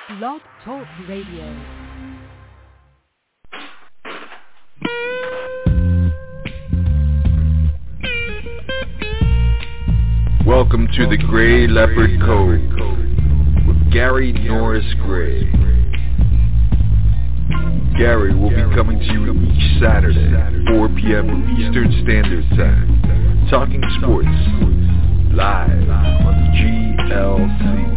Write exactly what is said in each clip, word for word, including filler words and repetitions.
Blog Talk Radio. Welcome to the Gray Leopard Code with Gary Norris Gray. Gary will be coming to you each Saturday, four p.m. Eastern Standard Time, talking sports, live on G L C.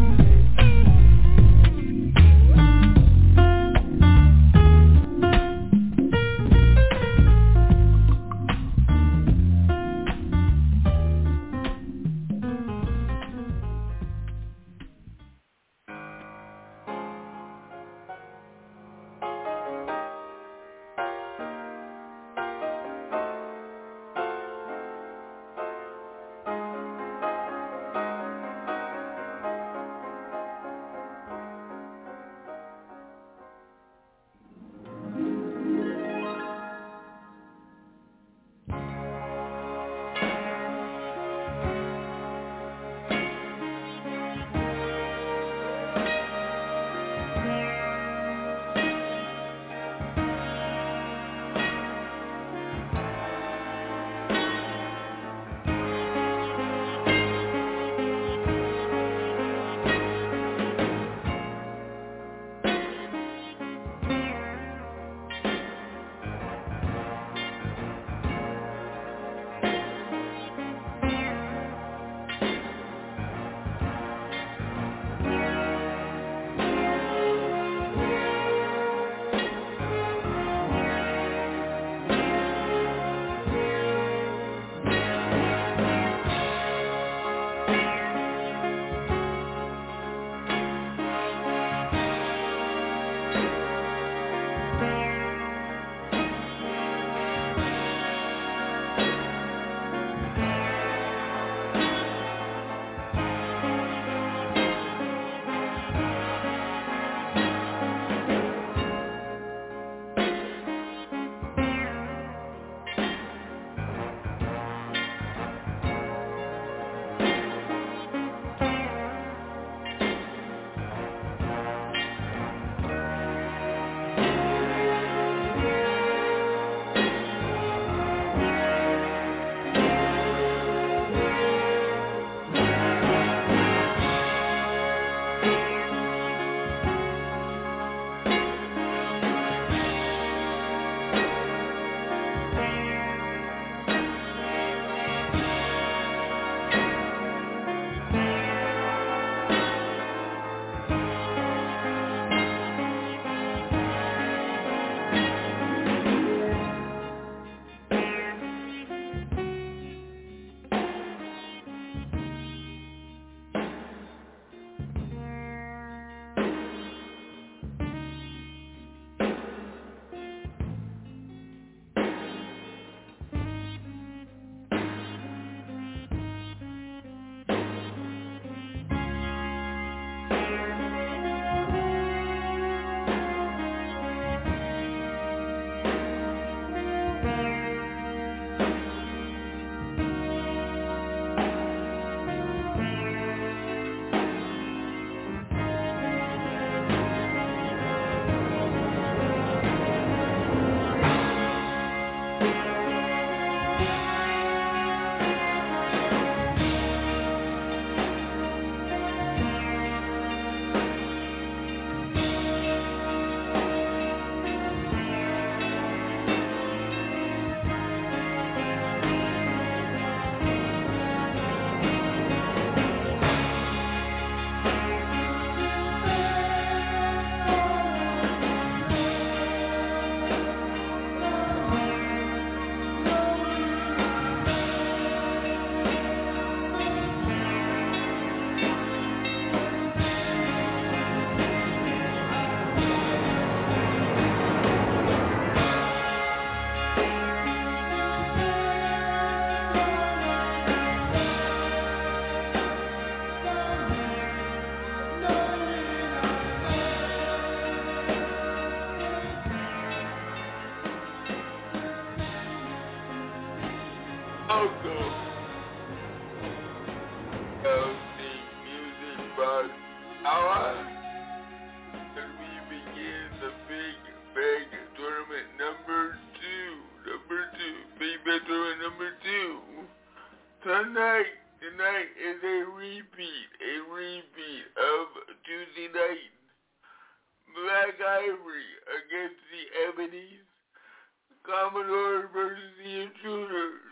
Tonight, tonight is a repeat, a repeat of Tuesday night. Black Ivory against the Ebonies. Commodore versus the Intruders.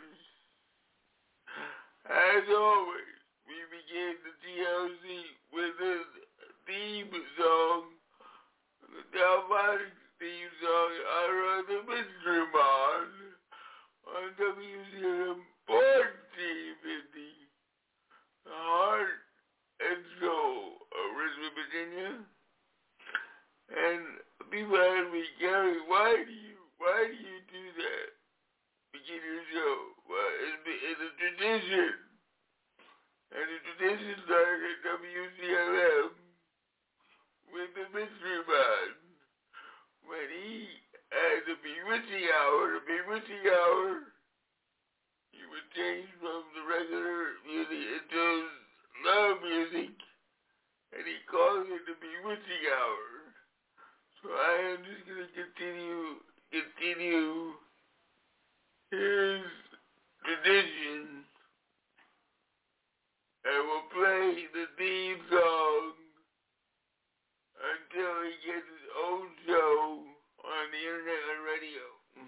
As always, we begin the T L C with the theme song, the Delphonics theme song out of the Mystery Mon on W C M fourteen fifty, the heart and soul of Richmond, Virginia. And people ask me, Gary, why do you, why do you do that? Begin your show. Well, it's, it's a tradition. And the tradition started at W C M M with the Mystery Man. When he had the bewitching hour, the bewitching hour, he would change from the regular music into love music, and he called it the bewitching hour. So I am just going to continue, continue his tradition, and will play the theme song until he gets his own show on the internet and radio.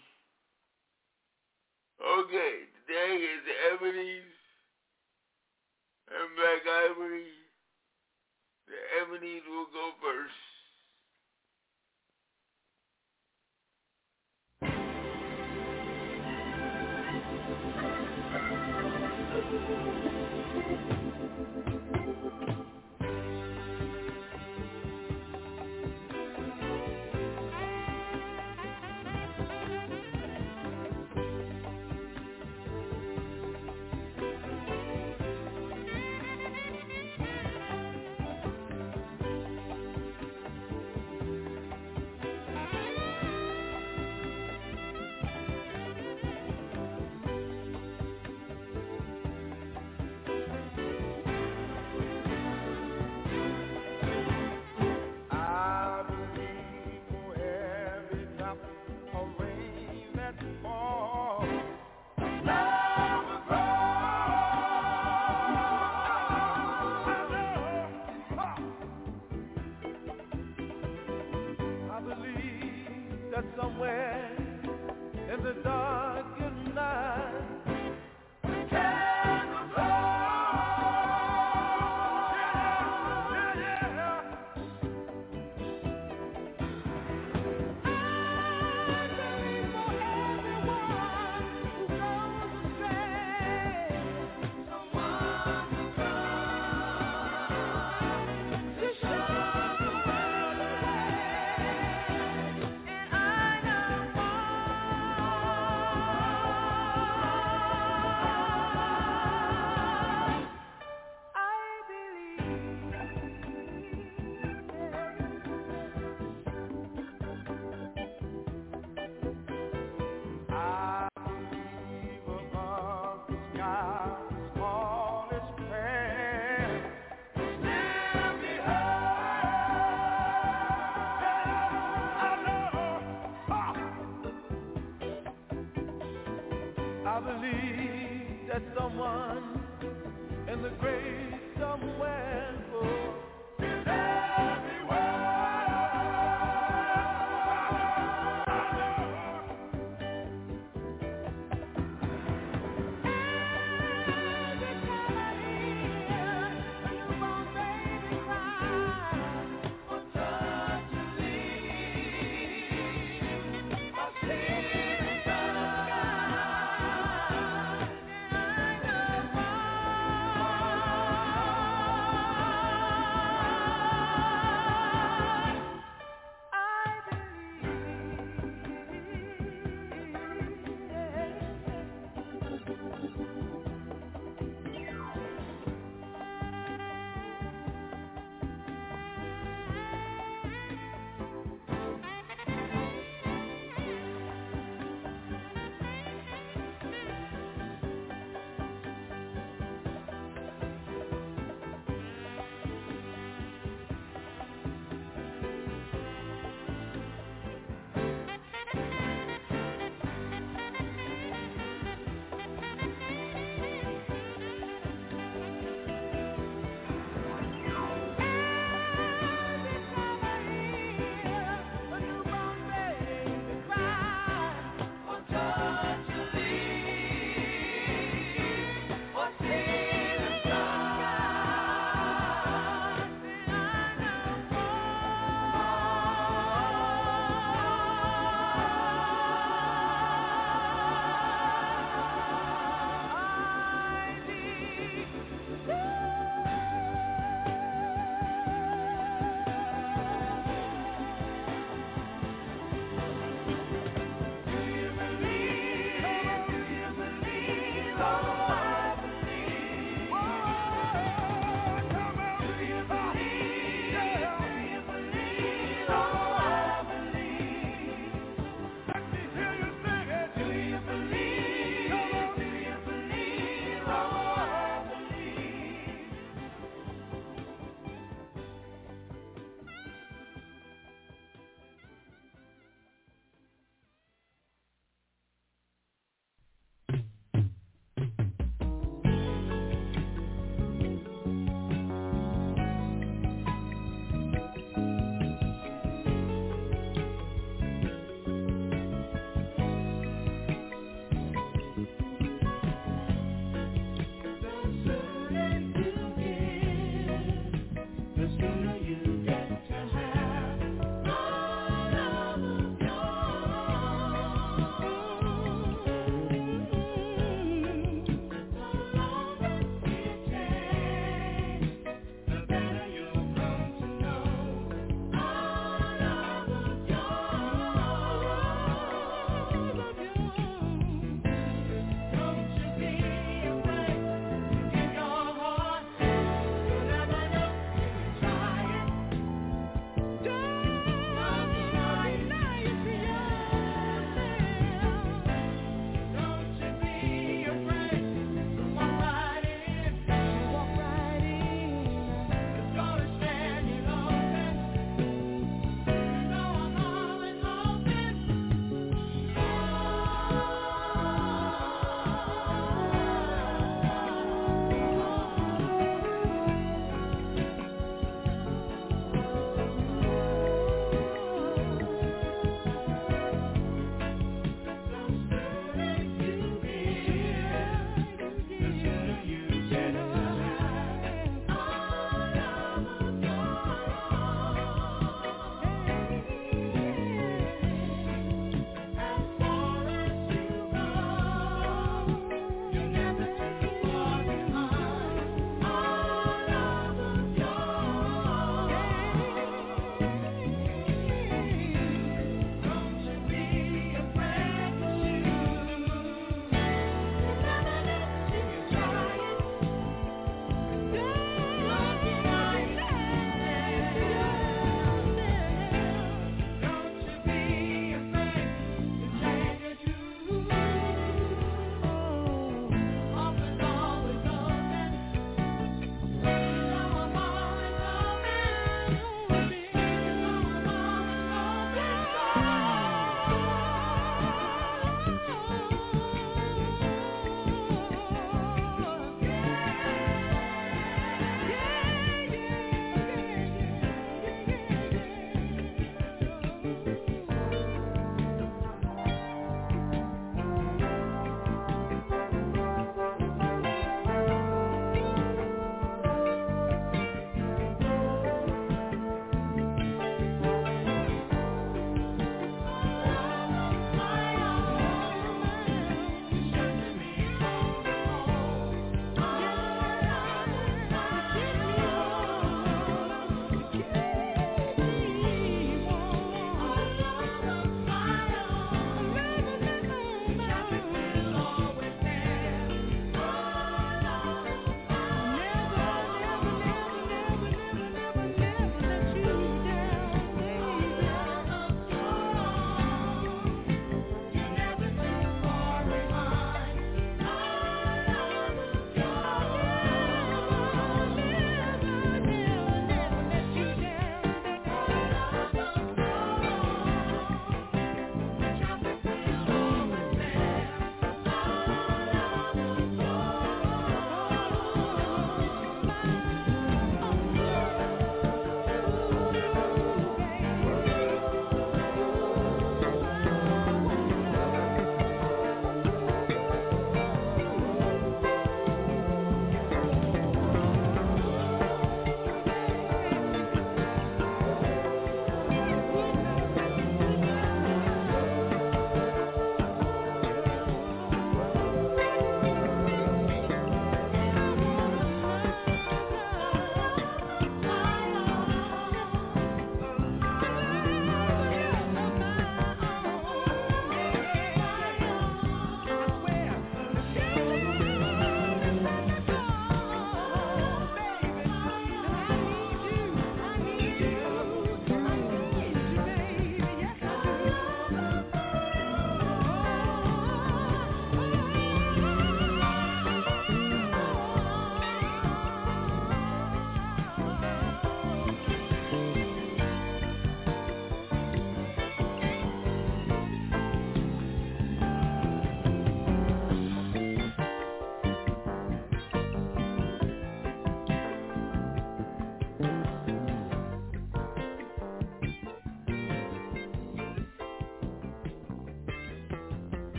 Okay, today is the Ebonies and Black Ivory. The Ebonies will go first. Somewhere in the darkened night, I believe that someone in the grave somewhere oh, is everywhere.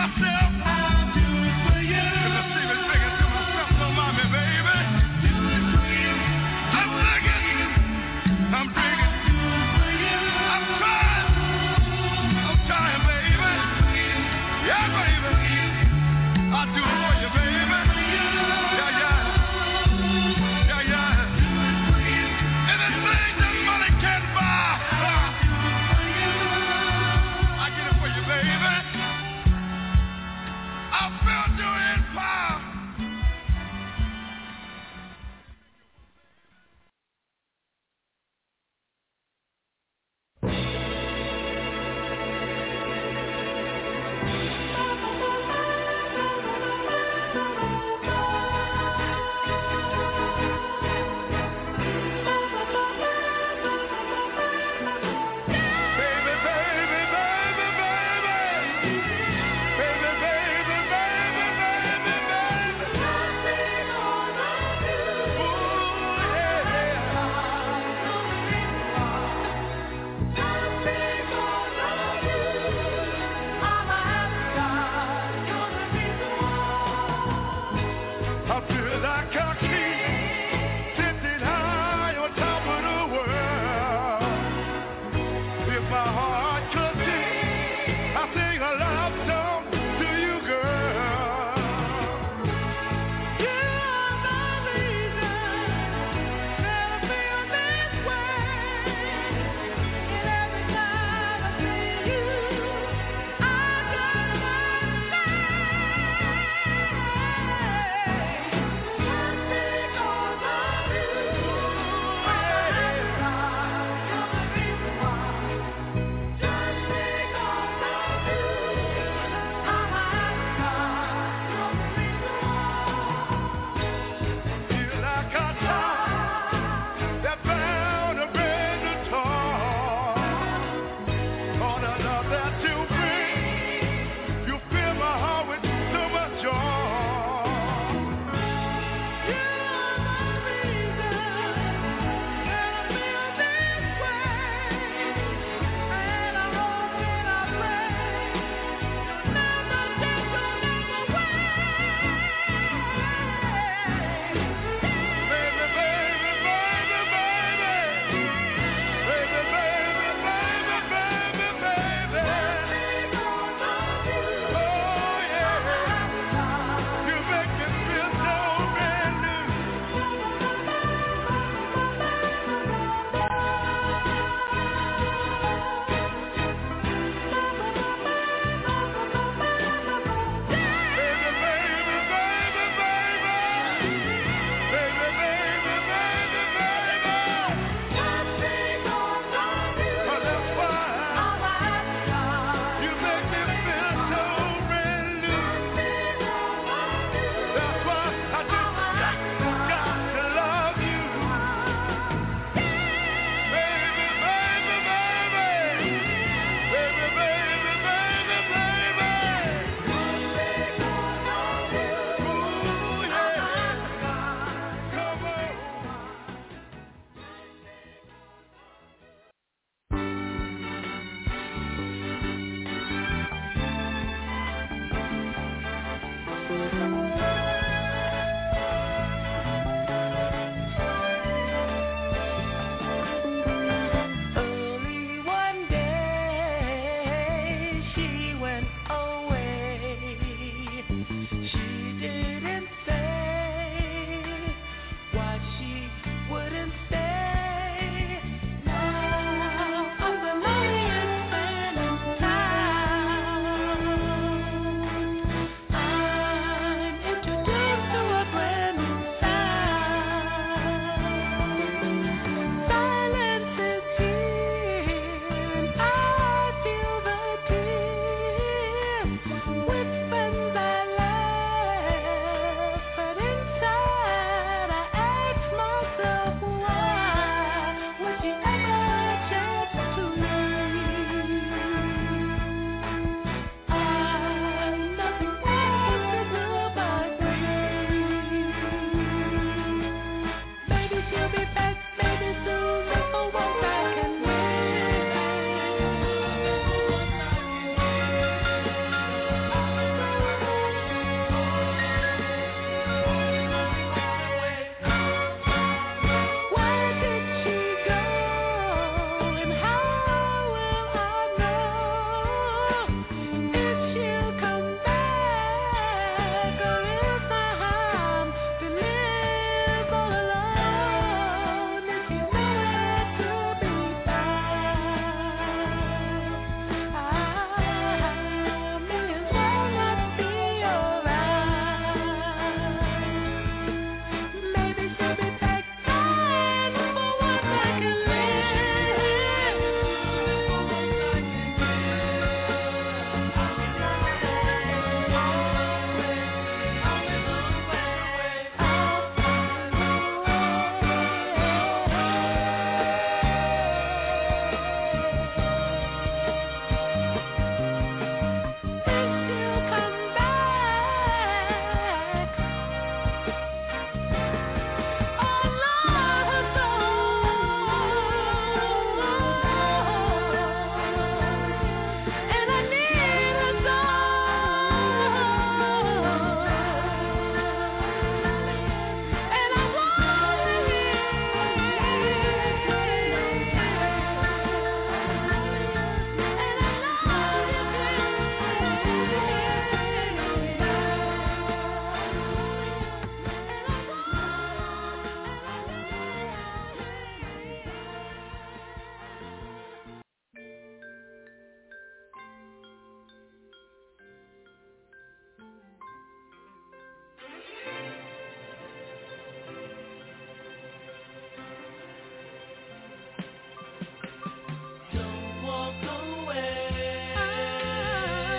myself. If I see me thinking to myself, don't mind me, baby. I'm digging, I'm digging, I'm trying, I'm trying, baby. Yeah, baby, I'll do it for you, baby. Yeah, yeah, yeah, yeah. Anything that money can buy, I get it for you, baby.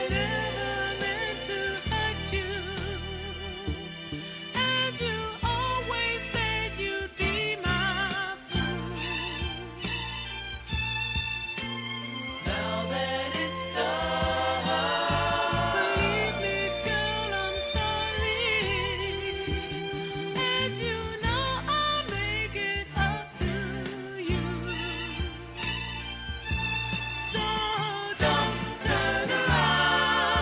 Don't turn around.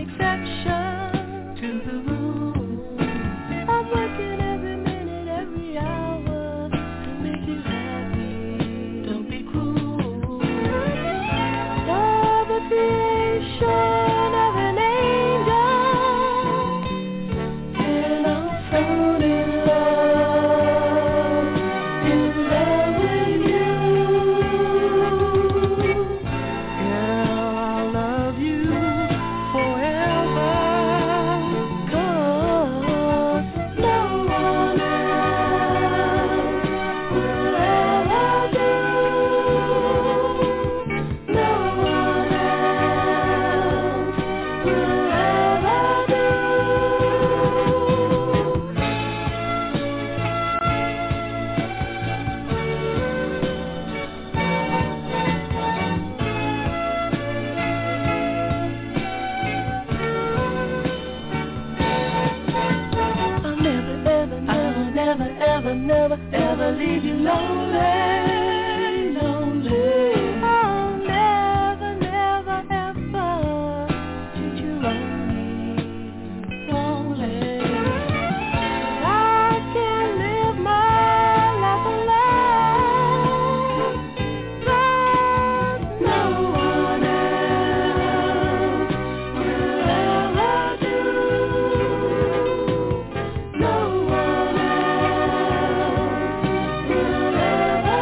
exception to the rule. I'm working every minute, every hour to make you happy. Don't be cruel. You're the creation of an angel, and I'm floating in love, in love with you. Girl, I'll love you forever, 'cause no one else will ever do. No one else will ever do. I'll never, ever, never, never, ever, never, ever leave you lonely, lonely. I'll never, never, ever treat you lonely, lonely. I can live my life alone, but no one else will ever do. No one else will ever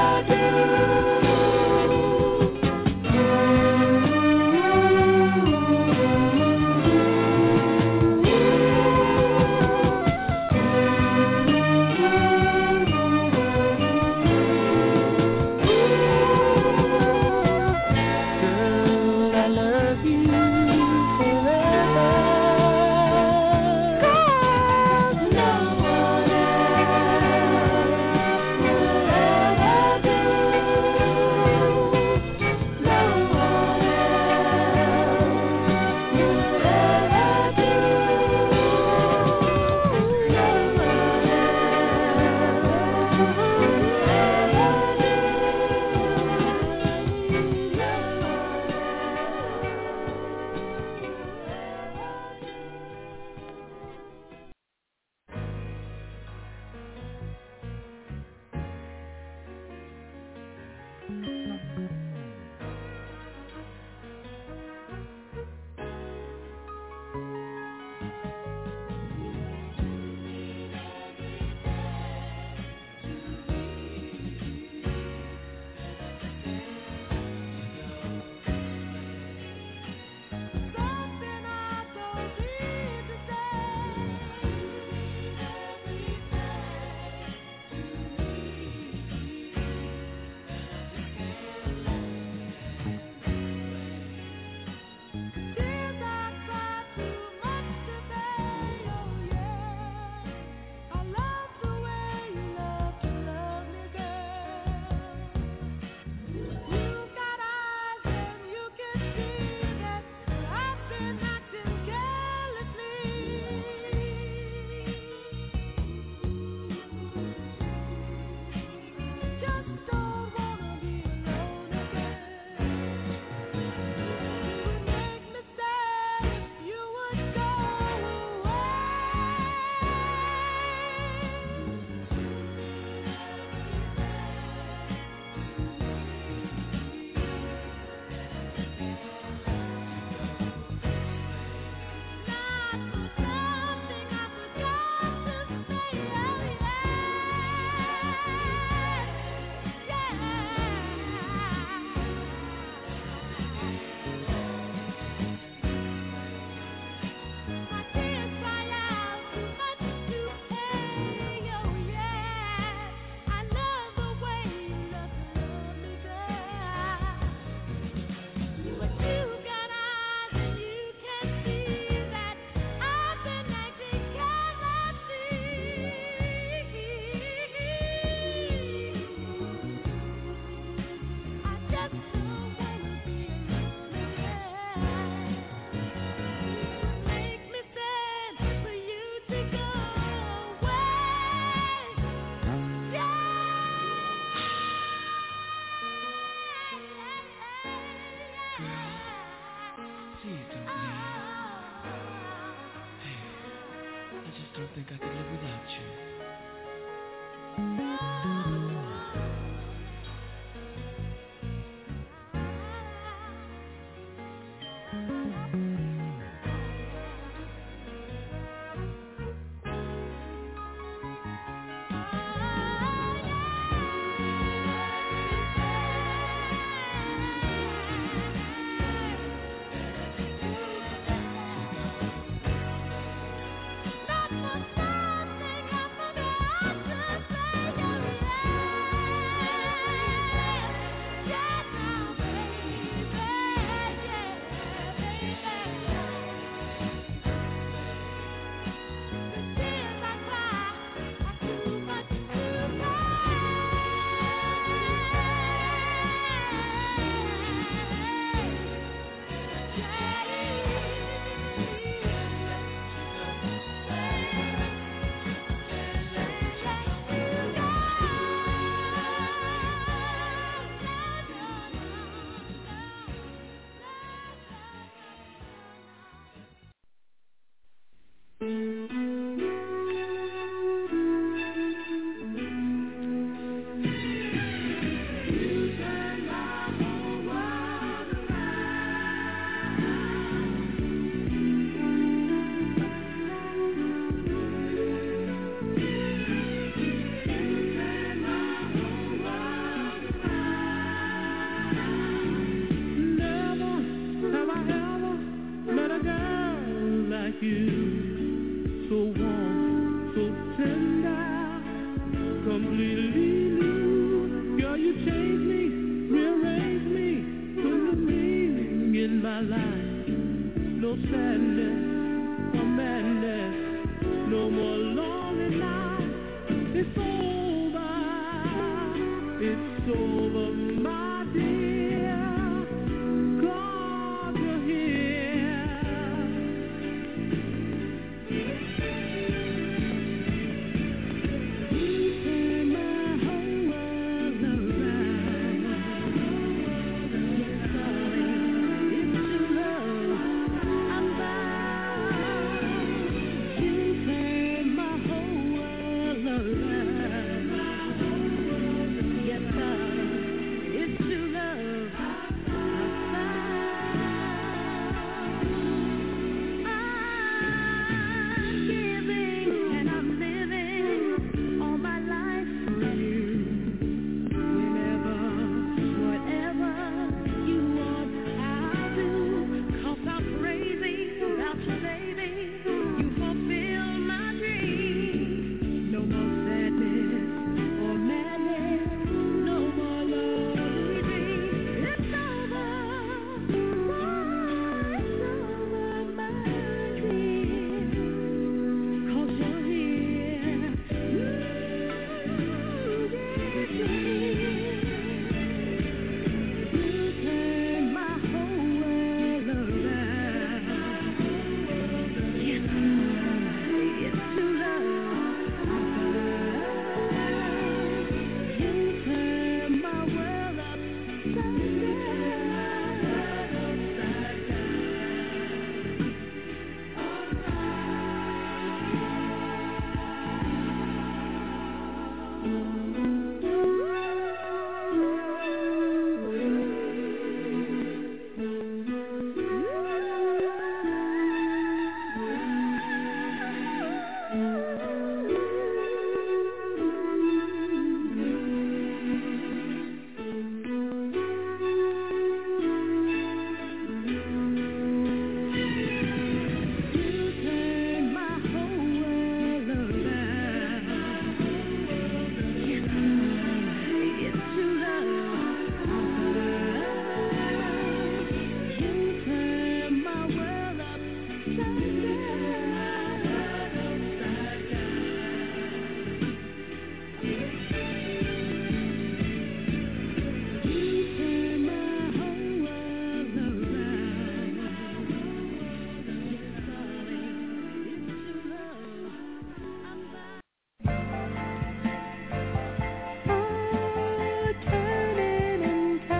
just don't think I could live without you.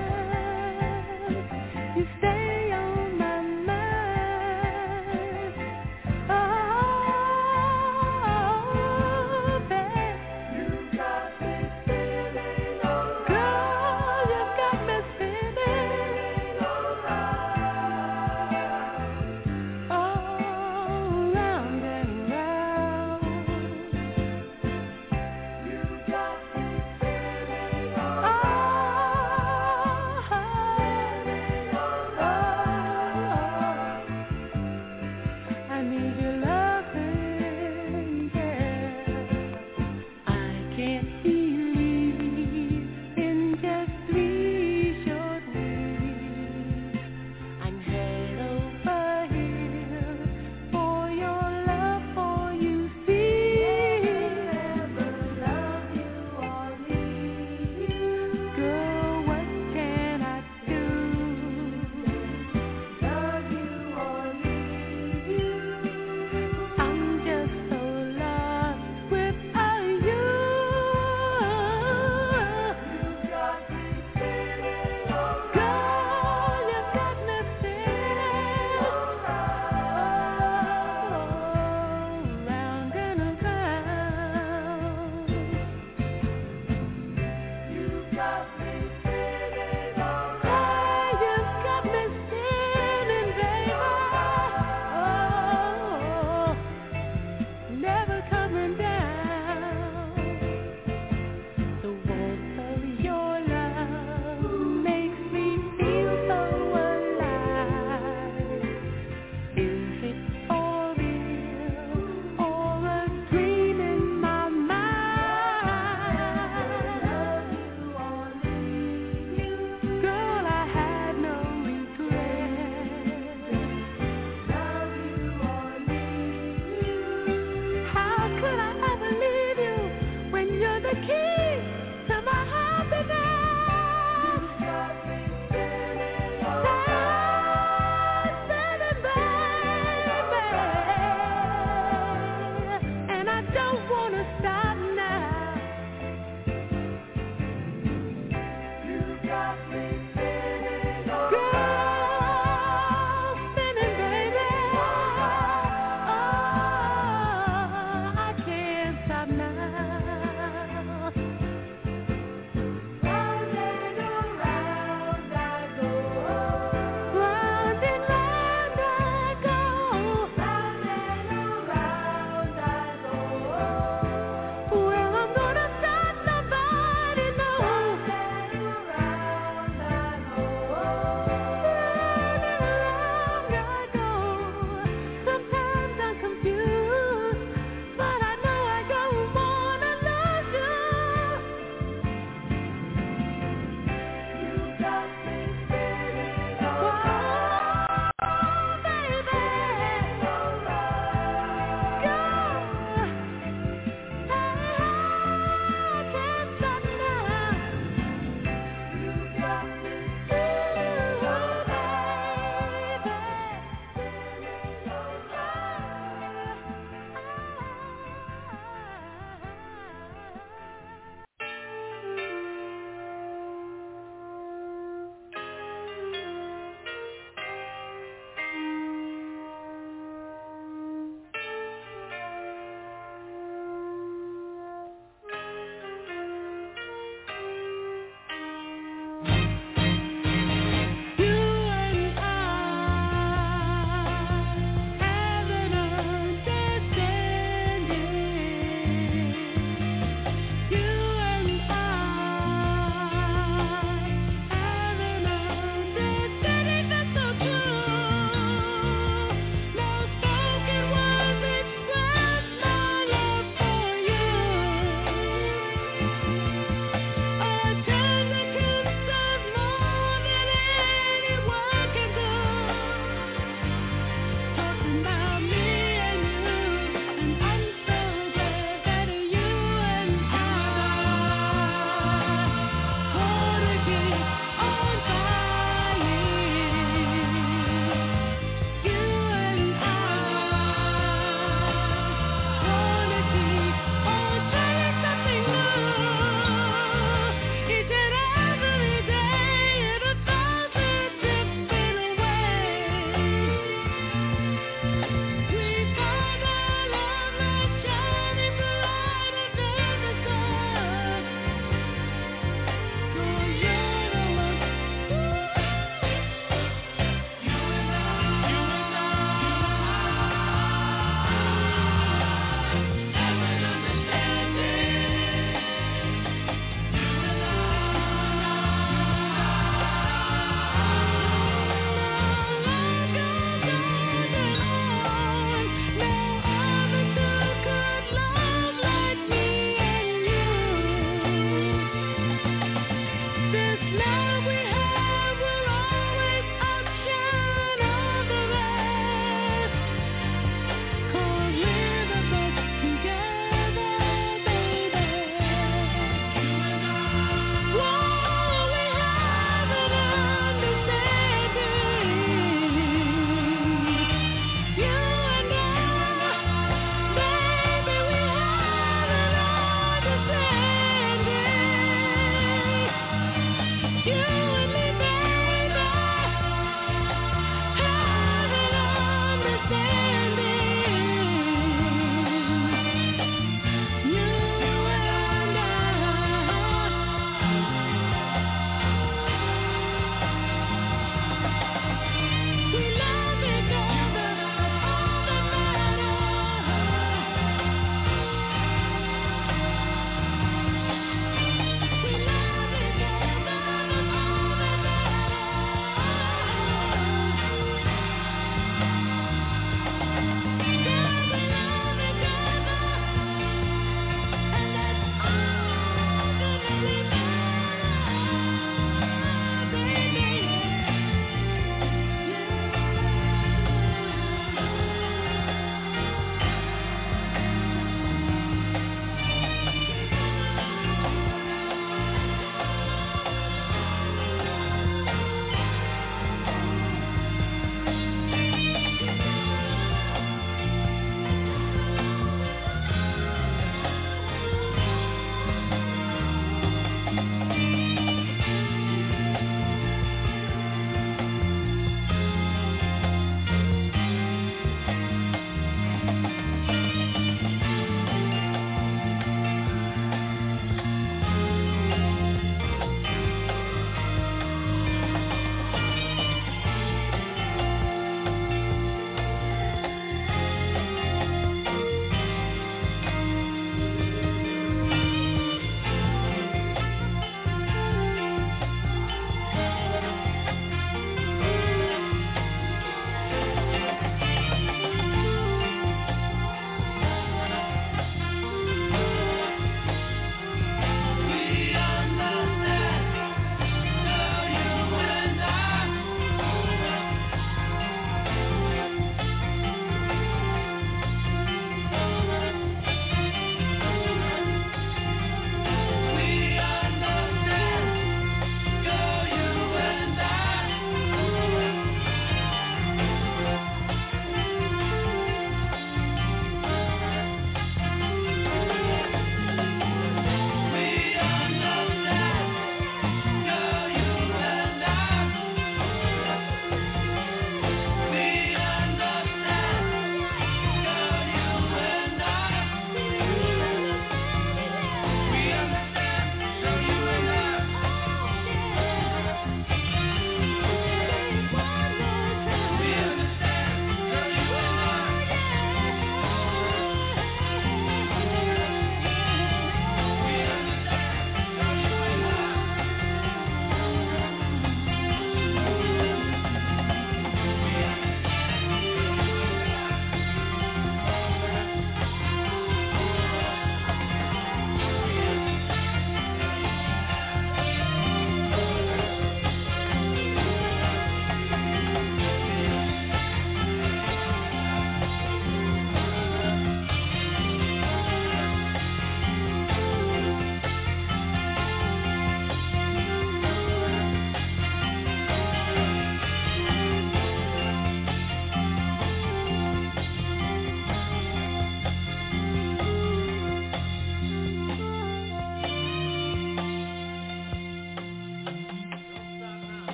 You stay on my mind.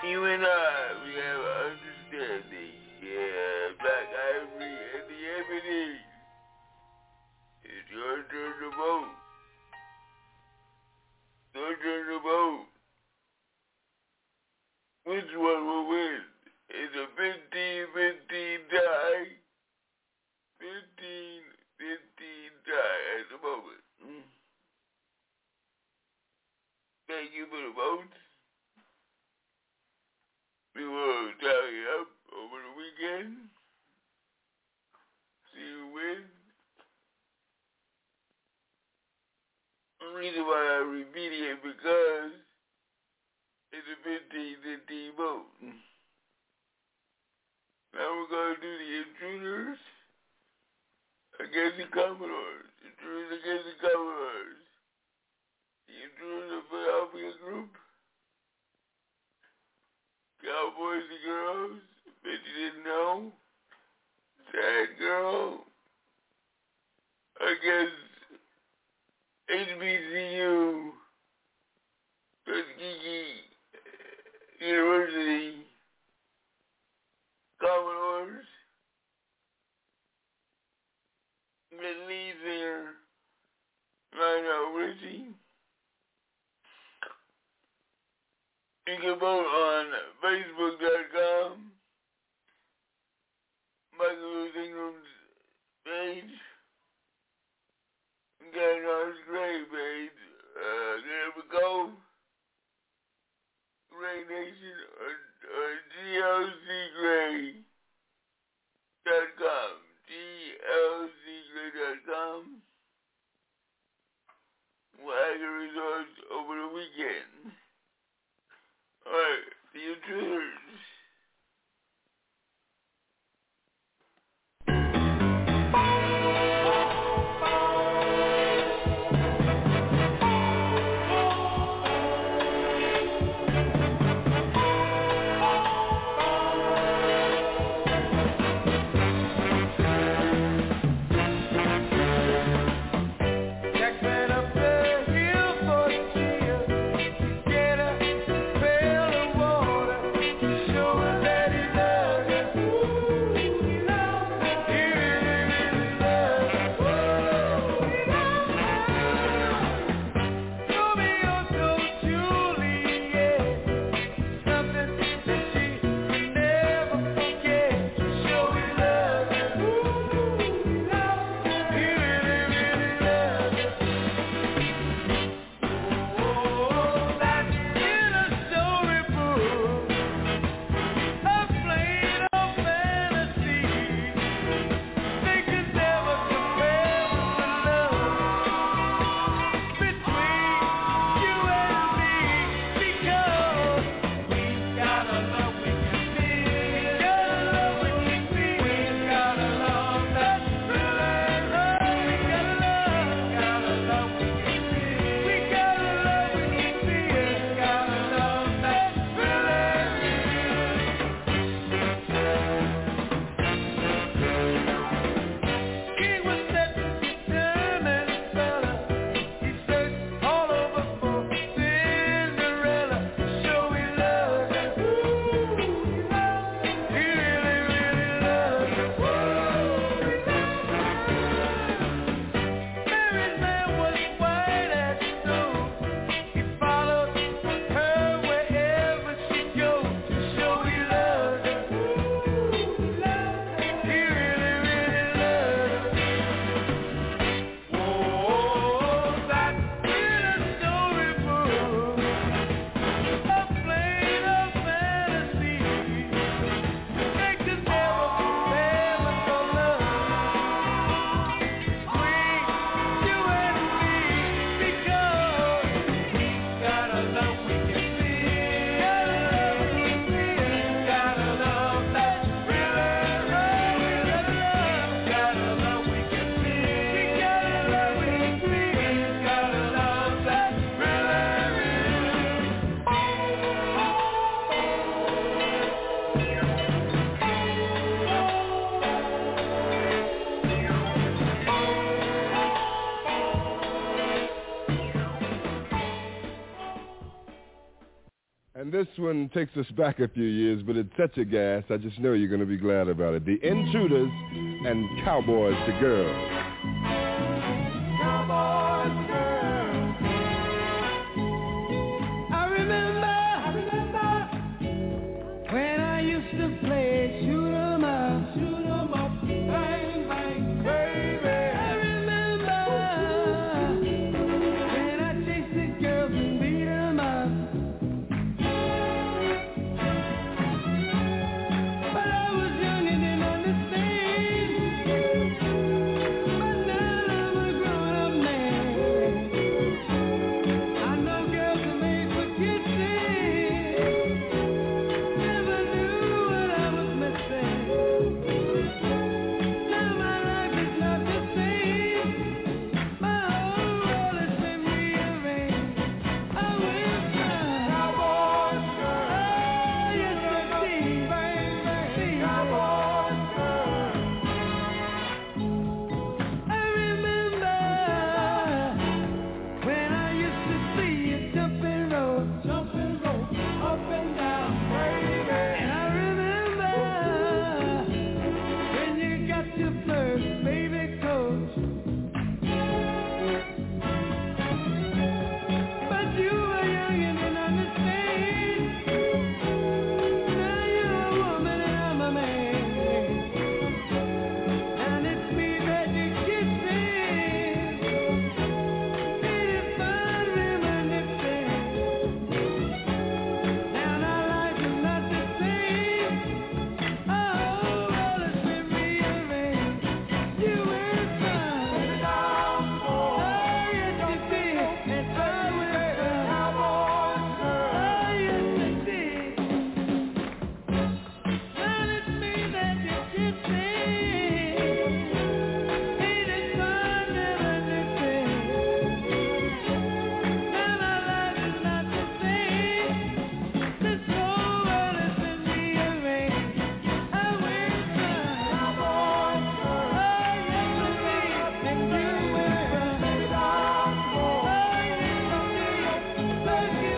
You and I, we have understanding. Yeah, Black Ivory and the Ebony. It's your turn to vote. Your turn to vote. Which one will win? It's a fifteen fifteen tie. fifteen fifteen tie at the moment. Mm. Thank you for the votes. We will tally up over the weekend. See who wins. The reason why I repeat it because it's a fifteen fifteen vote. Now we're going to do the intruders against the Commodores. Intruders against the Commodores. The intruders of Philadelphia Group. Cowboys and Girls. Bet you didn't know. Sad Girl. Against H B C U. Tuskegee University. Commodores. The lead singer, Lionel Richie. You can vote on Facebook dot com, Michael Lewis Ingram's page, Gannon's Gray page, uh, there we go, Gray Nation, or, or G L C Gray dot com, G L C Gray dot com. We'll have your results over the weekend. Alright, the intruders. this one takes us back a few years, but it's such a gas, I just know you're going to be glad about it. The Intruders and Cowboys to Girls. Cowboys to Girls. I remember, I remember when I used to play shoot 'em up, shoot 'em up, bang, bang, baby. I remember when I chased the girls and beat 'em up. But I was young and didn't understand. But now I'm a grown-up man. I know girls are made for kissing. Never knew what I was missing. Now my life is not the same. My whole world has been rearranged. I will find Cowboys girl. Oh, yes, indeed. Cowboys girl. I remember when I used to see you jumping rope, jumping rope, up and down, baby. And I remember when you got your first baby coach. But you were young and didn't understand. Now you're a woman and I'm a man. And it's me that you're kissing. It is fun reminiscing. Now our life is not the same. Our whole world has been rearranged. You will find oh yes you did, and I will find oh yes you did. Now it's me that you're kissing. It is fun reminiscing. Now our life is not the same. This whole world has been rearranged. I will find oh yes you did, and you will find oh yes you did. Like you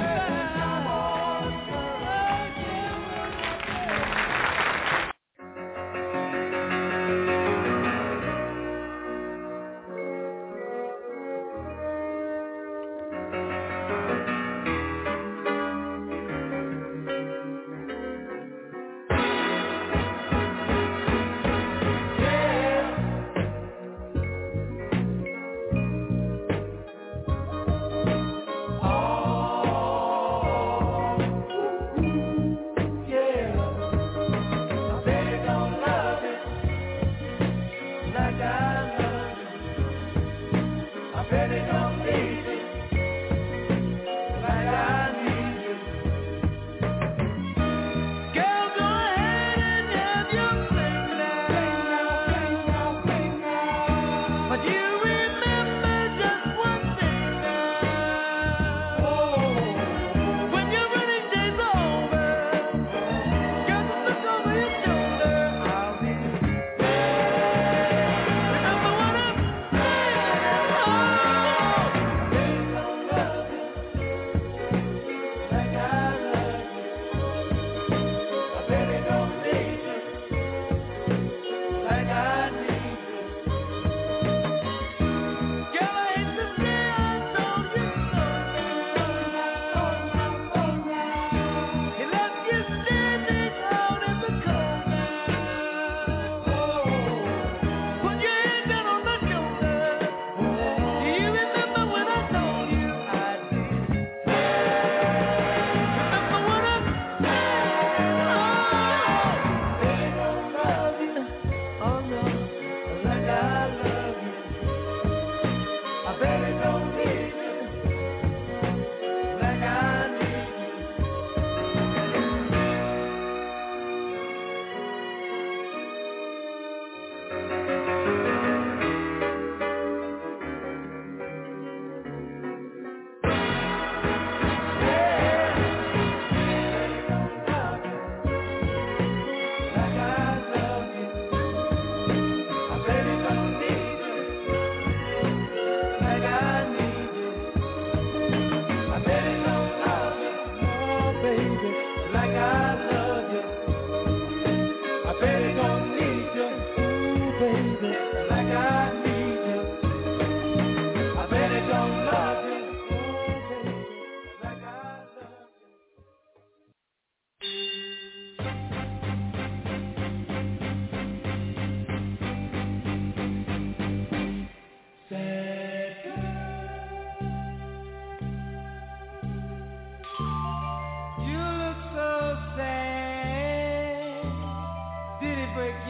Remember what I'm saying?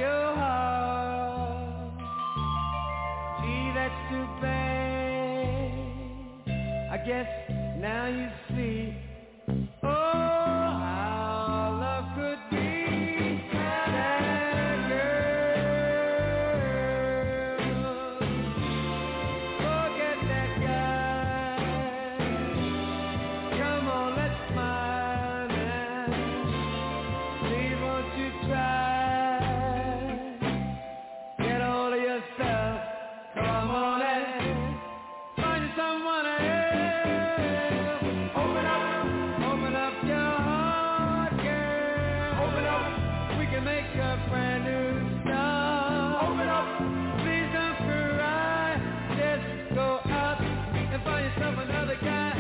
your heart. Gee, that's too bad. I guess now you see. Oh, how love could be. That girl, forget that guy. Come on, let's smile now. Please won't you try. Get hold of yourself. Come on and find someone else. Open up, open up your heart, girl. Open up, we can make a brand new start. Open up, please don't cry. Just go out and find yourself another guy.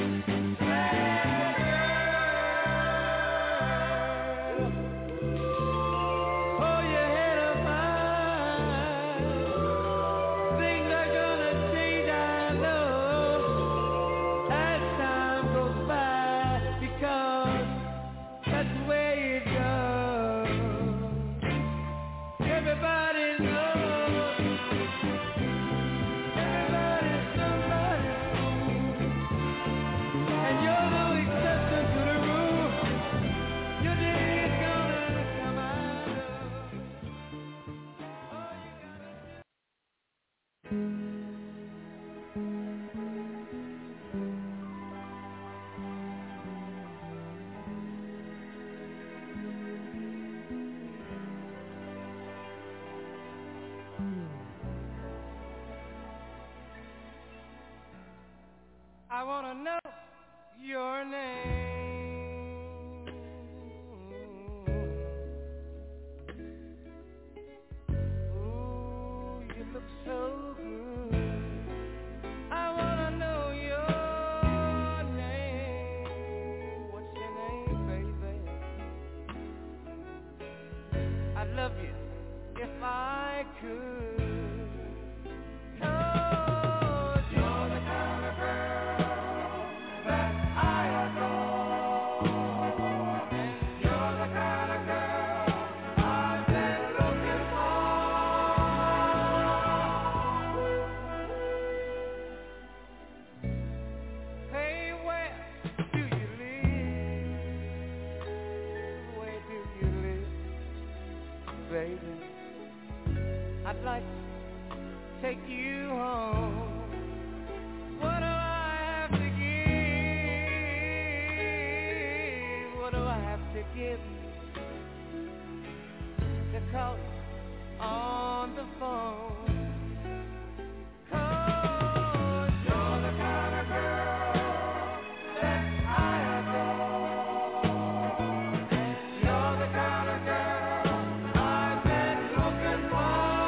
Hold your head up high. Things are gonna change, I know, as time goes by, because that's the way it goes. Everybody knows, everybody's somebody, and you're no exception to the rule. Your day is gonna come out of. Oh, you gotta I wanna know your name. Ooh, you look so good. I wanna know your name. What's your name, baby? I'd love you if I could. 'Cause you're the kind of girl that I adore. You're the kind of girl I've been looking for. Hey, where do you live? Where do you live, baby? I'd like to take you home. What do I have to give? What do I have to give to call you on the phone? 'Cause you're the kind of girl that I adore. You're the kind of girl I've been looking for.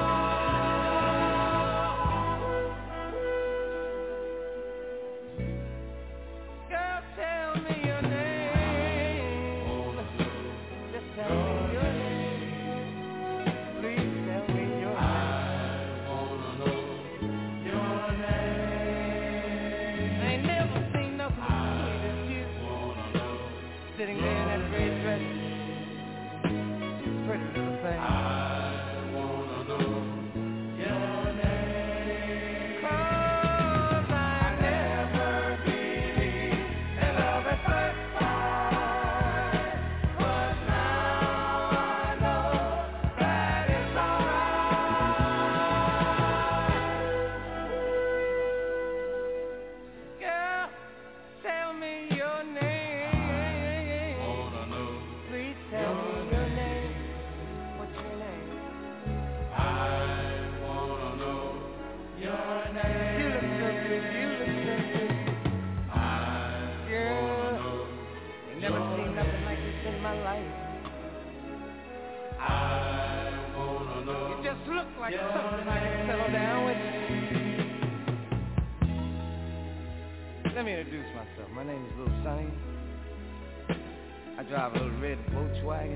Girl, tell me your name. Just tell me your name. Please tell me your name. I wanna know your name. I ain't never seen nothing as sweet as you. Sitting there in that red dress. Pretty little thing. I wanna know your name. 'Cause I never believed in love at first sight. But now I know that it's alright. Girl, tell me your name. Wanna know. Please tell me your name. What's your name? I wanna know your name. You look so good. You look so good. I Girl, ain't never seen nothing like this in my life. I wanna know. You just look like something I can settle down with. Let me introduce myself. My name is Lil Sonny. I drive a little red Volkswagen.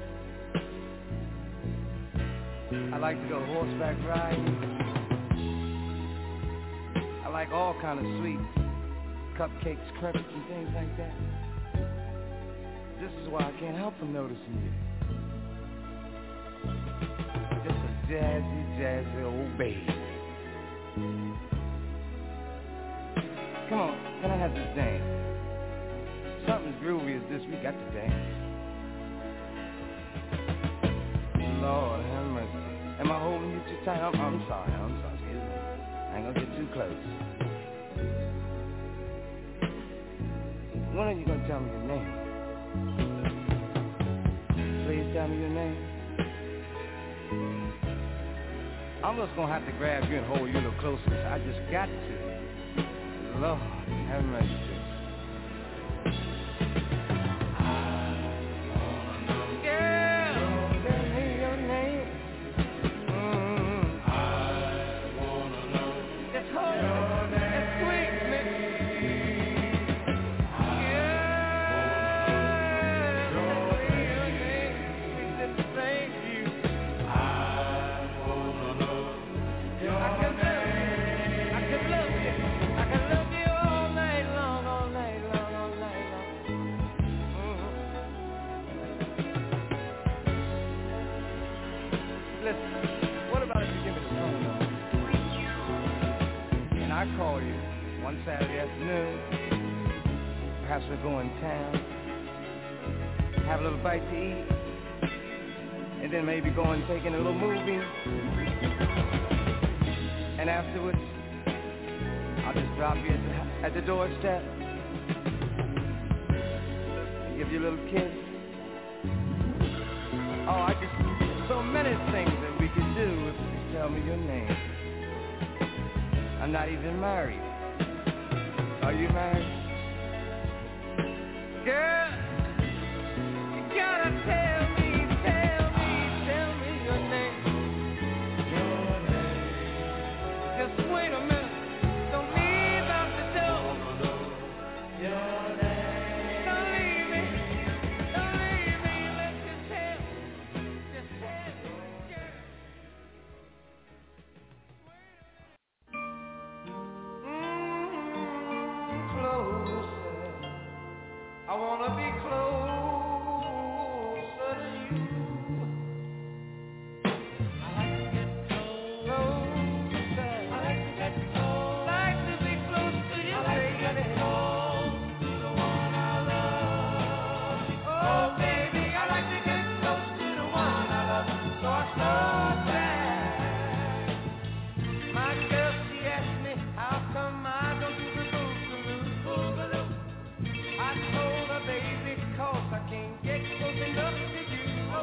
I like to go horseback riding. I like all kind of sweets, cupcakes, crepes, and things like that. This is why I can't help from noticing you. Just a jazzy, jazzy old bass. Come on, can I have this dance? Something groovy as this we got to dance. Lord have mercy. Am I holding you too tight? I'm, I'm sorry, I'm sorry, excuse me. I ain't gonna get too close. When are you gonna tell me your name? Please tell me your name. I'm just gonna have to grab you and hold you a little closer. I just got to. Lord have mercy. We're going town, have a little bite to eat, and then maybe go and take in a little movie. And afterwards, I'll just drop you at the, at the doorstep and give you a little kiss. Oh, I just, there's so many things that we could do if you tell me your name. I'm not even married. Are you married? Girl, you gotta tell me, tell me, tell me your name. Your name. Just wait a minute, don't leave out the door. Your name. Don't leave me, don't leave me, let me tell, just tell me, girl. Mm-hmm. Closer. I wanna be closer to you. I like to get closer. I like to get close. Like to be close to you, I like baby. To get close to the one I love. Oh, baby, I like to get close to the one I love. So I slow down. My girl, she asked me, how come I don't do the boogaloo, boogaloo? I told her, baby, cause I can't get close enough to you.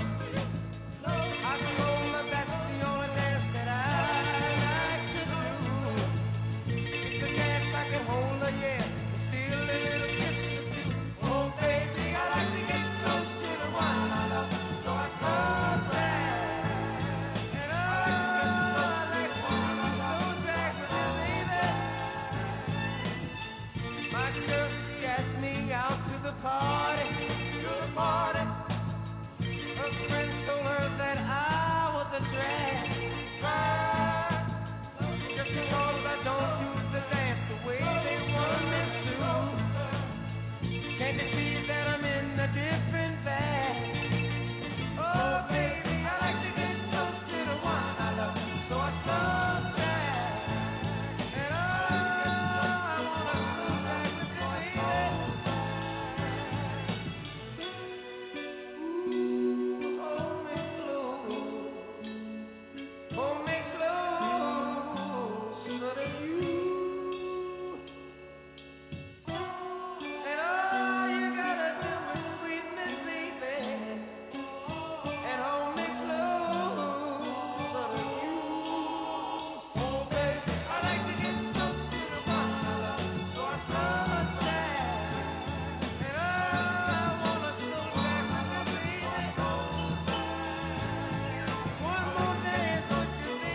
I told her that's the only dance that I like to do. It's a dance I can hold her, yeah, and steal a little kiss or two. Oh, baby, I like to get close to the one I love, so I slow down. And oh, I like to slow back with you, baby. My girl, she asked me out to the party, to the party. Her friends told her that I was a drag. Just because I don't do the dance the way they want me to. Can't you see that I'm in a different bag? Oh, baby, I like to get close to the one I love, so I slow down. And oh, I wanna slow back with you, baby. Hold me close, closer to you. And all you gotta do is squeeze me, baby, and hold me closer to you. Oh, baby, I like to get close to the one I love, so I slow down. And oh, I wanna slow back with you, baby. One more dance, don't you, baby?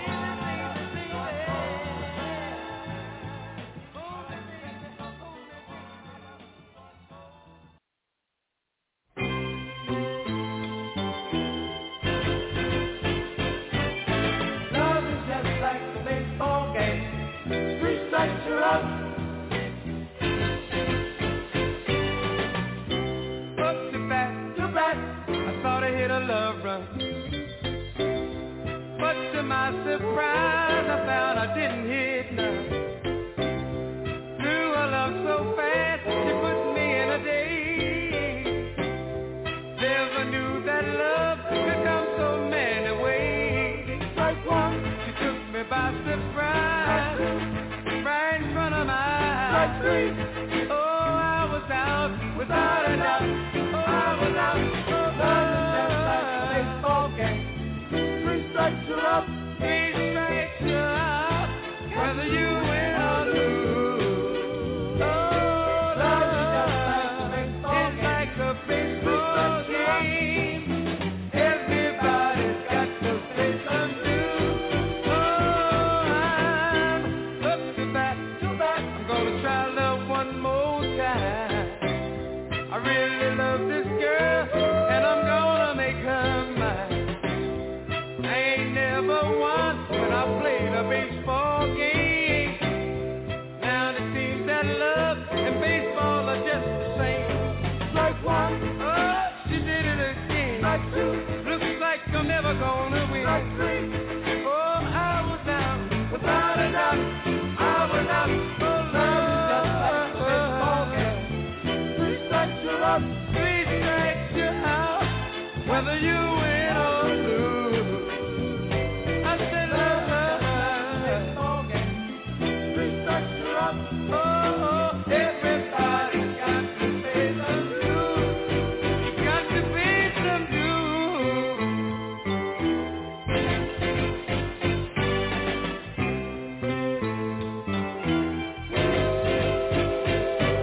by surprise. I found I didn't hit none. Threw her love so fast, she put me in a daze. Never knew that love could come so many ways. Like one, she took me by surprise, right in front of my eyes. Like three, oh, I was out without a doubt. Oh, I was out. Oh, love is just like a baseball game. Three strikes you're out. Three strikes you're out. Whether you win or lose. Oh, love is just like a baseball game. It's like a baseball game. Everybody's got to play some dues. Oh, I'm up to bat, to bat. I'm gonna try love one more time. I really love this girl, and I'm gonna make her mine. I ain't never won when I played a baseball game. Now it seems that love and baseball are just the same. Like one, oh, she did it again. Like two, looks like I'm never gonna win. Like three, oh, I was out without a doubt. I was out. Oh, love is just like a baseball game. Three strikes you're out. Three strikes you're out. Whether you win or lose. I said love, love, love, baseball game. Three strikes you're out. Oh, oh, everybody's got to pay some dues. You got to pay some dues.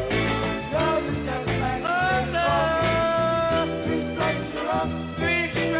Love is just like a baseball game. Three strikes you're out. Three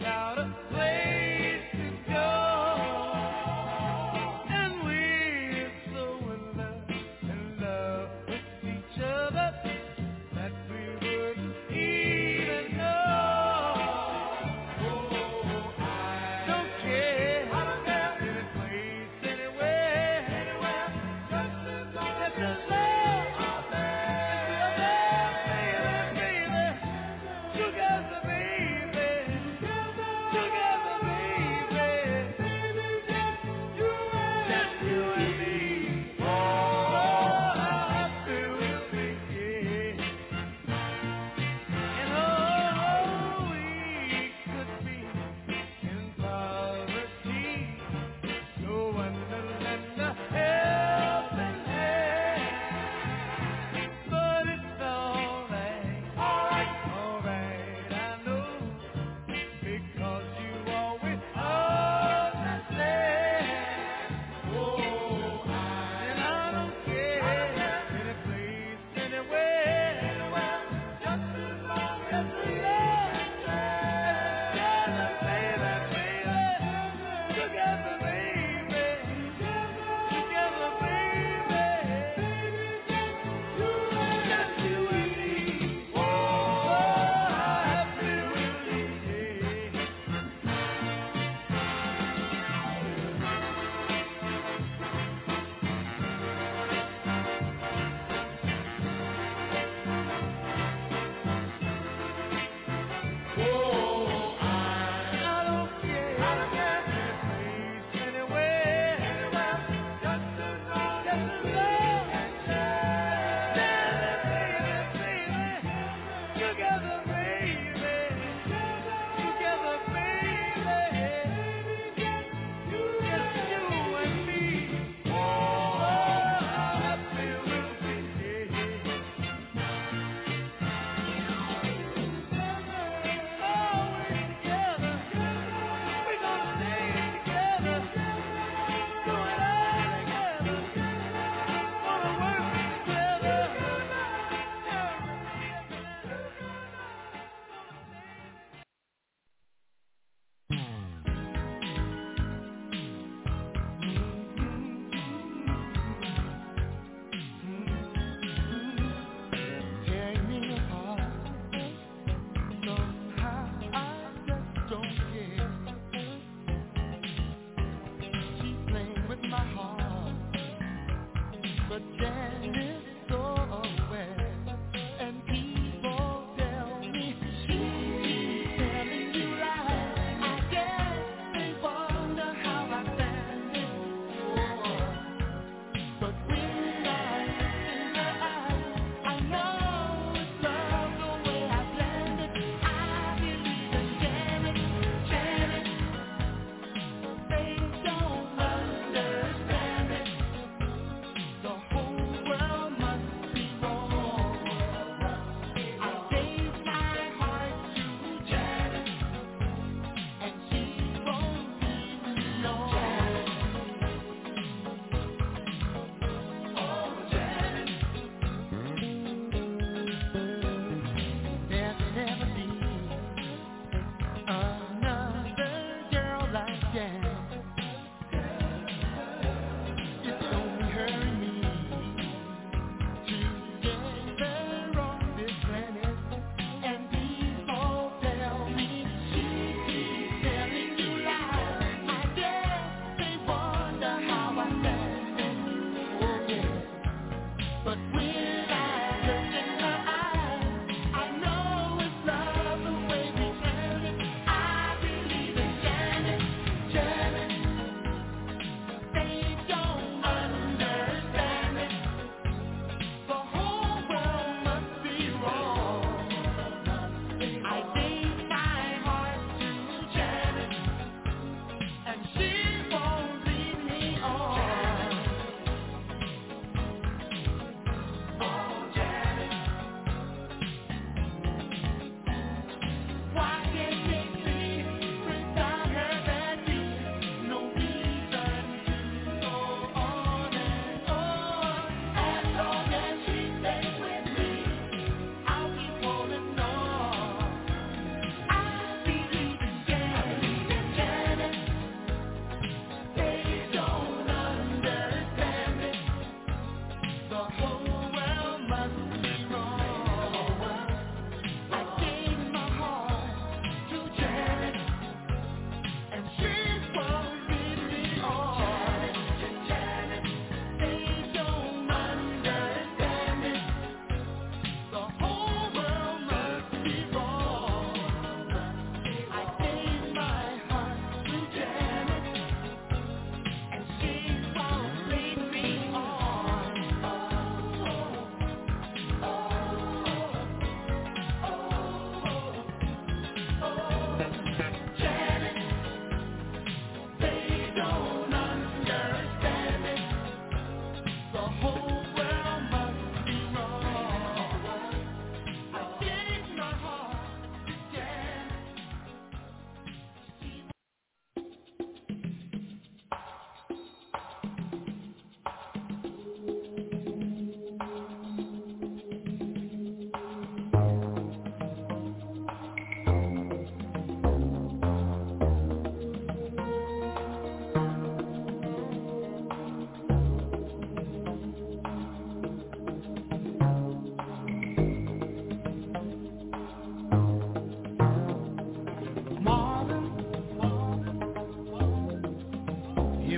without a place to go. And we're so in love, in love with each other that we wouldn't even know. Oh, I don't care. I don't care. Any place, anywhere, anywhere. Just as long as the love out there, baby, baby, together, baby, together,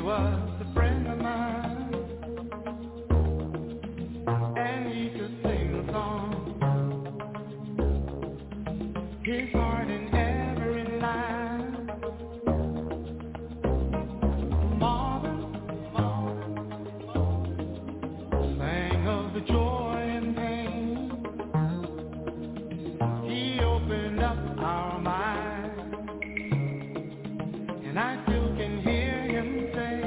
was a friend of mine, and he could sing a song. His heart in every line. Marvin, Marvin sang of the joy and pain. He opened up our minds, and I still can hear him say,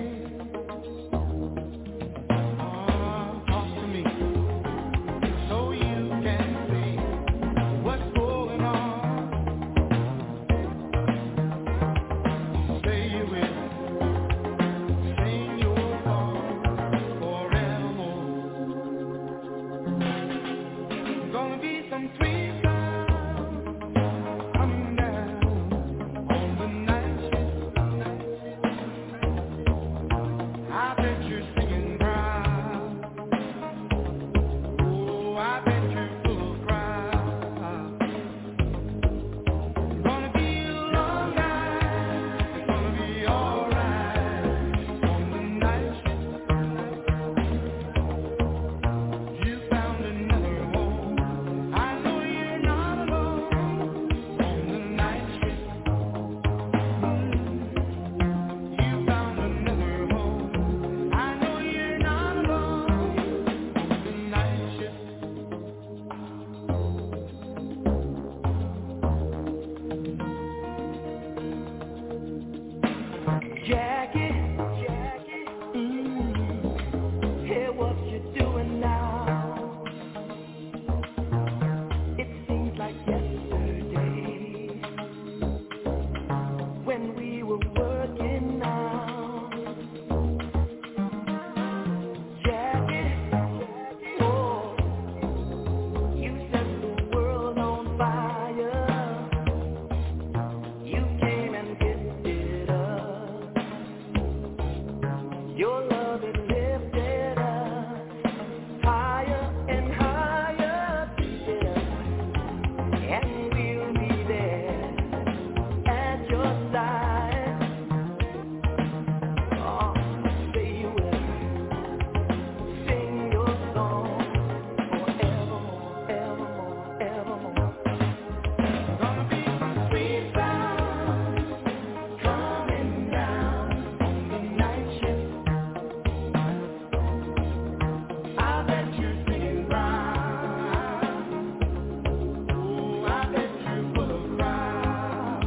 oh, talk to me, so you can see what's going on. Say you will sing your song forevermore. Gonna be some sweet sound coming down on the night shift. I bet you're singing proud. Oh, I bet you're full of pride. Gonna be a long night. It's gonna be alright on the night shift. You found another home. I know you're not alone on the night shift. You found another home. I know you're not alone on the night shift. Jackie, Jackie, mm, hear what you're doing now. It seems like yesterday when we were working now. Jackie, oh, you set the world on fire. You came and lifted us. Your love has lifted us higher and higher, yeah. And we'll be there at your side. Oh, say you will sing your song forevermore, evermore, evermore. Gonna be some sweet sound coming down on the night shift. I bet you're singing proud. Oh, I bet you're full of pride.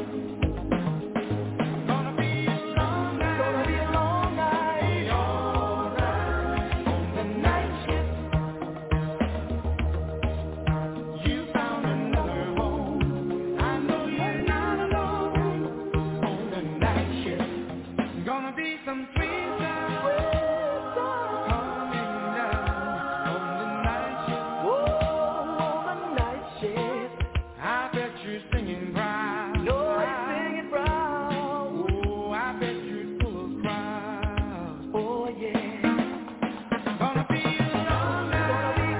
Gonna be a long night. Gonna be a long night. Alright on the night shift. You found another home. I know you're not alone on the night shift. Gonna be some sweet sound coming down on the night shift. Whoa, on the night shift. I bet you're singing proud. No, I'm singing proud. Oh, I bet you're full of pride. Oh, yeah. Gonna be a long night. Gonna be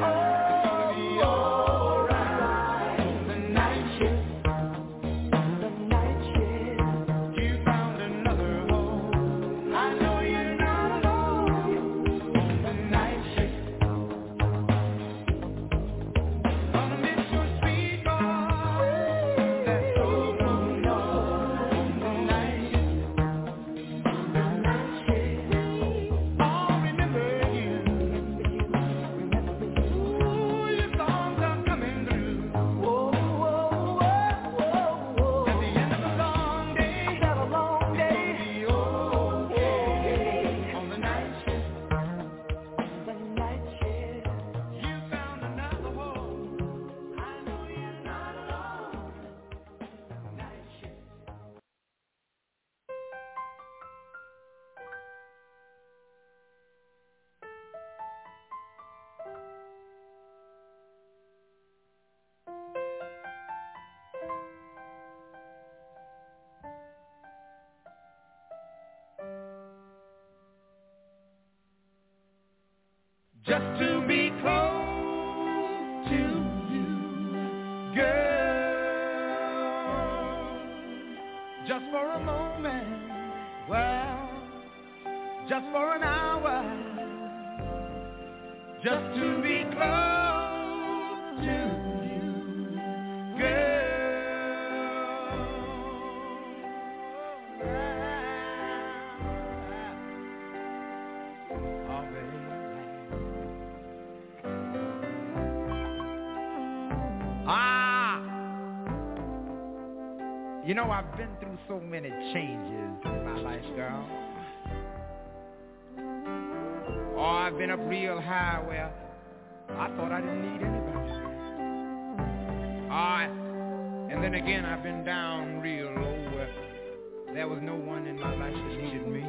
alright on the night shift. The night shift. You found another home. I know you're not alone on the night shift. Gonna miss your sweet voice, that soulful note on the night shift. The night shift. I'll remember you. Ooh, your songs are coming through. Whoa, whoa, whoa, whoa, whoa. At the end of a long day, a long day, it'll be okay on the night shift. The night shift. You found another home. I know you're not alone. Night shift. Just to be close to you, girl. Just for a moment, well, just for an hour, just to be close to you, girl. Oh, baby. Ah, you know, I've been through so many changes in my life, girl. Oh, I've been up real high where I thought I didn't need anybody. Ah, and then again, I've been down real low where there was no one in my life that needed me.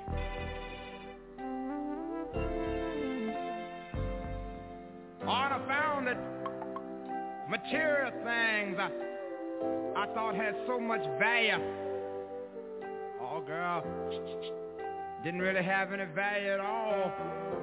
Oh, and I found that material things I, I thought had so much value. Oh, girl, didn't really have any value at all.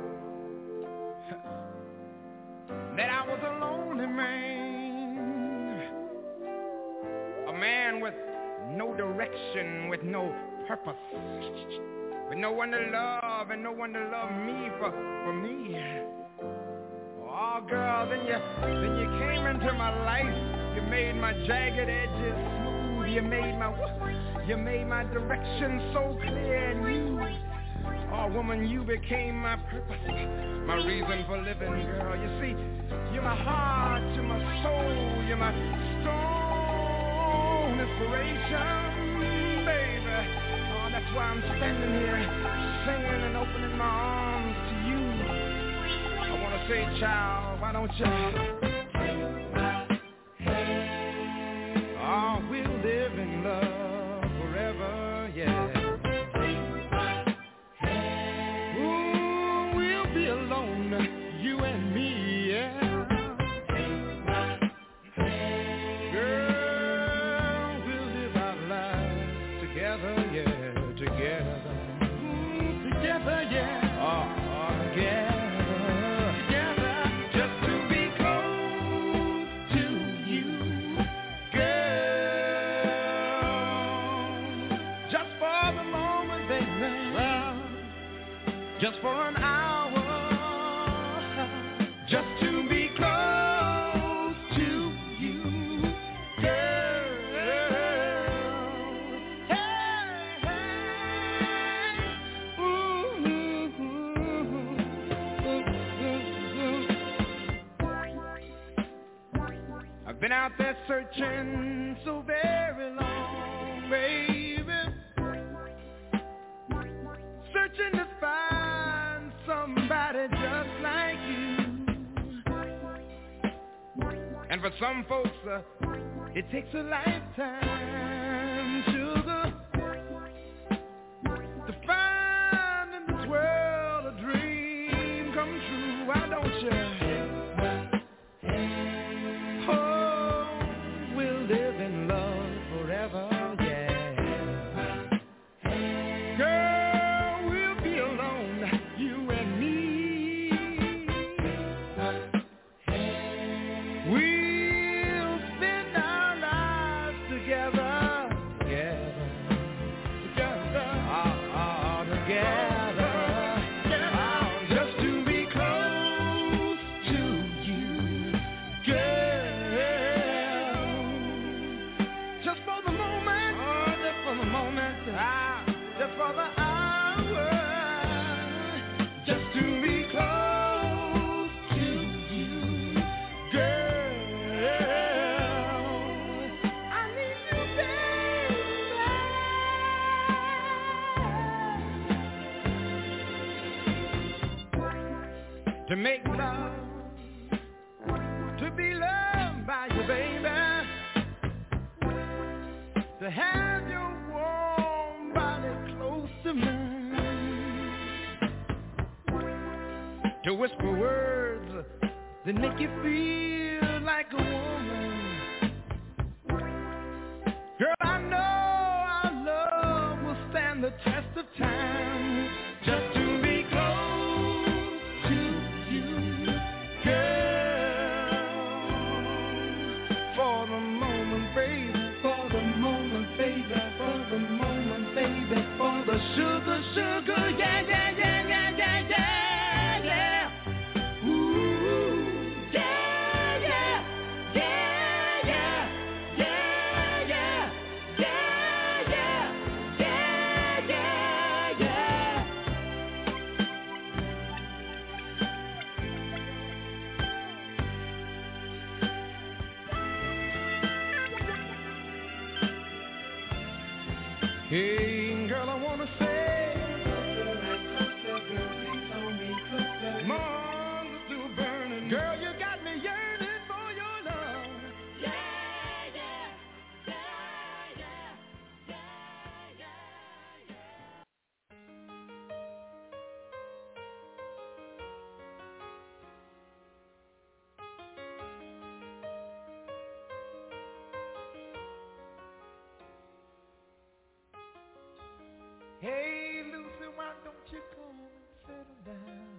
That I was a lonely man, a man with no direction, with no purpose, with no one to love and no one to love me for, for me. Oh, girl, then you, then you came into my life. You made my jagged edges smooth. You made my, you made my direction so clear and you. Oh, woman, you became my purpose, my reason for living, girl. You see, you're my heart, you're my soul, you're my strong inspiration, baby. Oh, that's why I'm standing here singing and opening my arms to you. I want to say, child, why don't you take my hand? Oh, we'll live in love forever, yeah. Alone, you and me, yeah. Girl, we'll live our lives together, yeah, together. Mm, together, yeah. Oh, oh, together, together. Just to be close to you, girl. Just for the moment, baby. Well, just for an hour. Just to be close to you, girl. Hey, hey. Ooh, ooh, ooh. I've been out there searching so very long, baby, searching to find somebody just like you. And for some folks, uh, it takes a lifetime, sugar, to find in this world a dream come true. Why don't you? Oh, we'll live in love forever, yeah. Girl, we'll be alone, you and me. We for the hour, just to be close to you, girl. I need you, baby, to make love, to be loved by you, baby, to have your warm body close to mine, to whisper words that make you feel like a woman. Girl, I know our love will stand the test of time, just to be close to you, girl. For the moment, baby, for the moment, baby, for the moment, baby, for the sugar, sugar, sugar, yeah, yeah, yeah, yeah, yeah, yeah, yeah. Ooh, yeah, yeah, yeah, yeah, yeah, yeah, yeah, yeah, yeah, yeah, yeah. Hey, girl, I wanna say, Mama's still burning. Girl, you got me yearning for your love. Yeah, yeah, yeah, yeah, yeah, yeah, yeah. Hey, Lucy, why don't you come and settle down?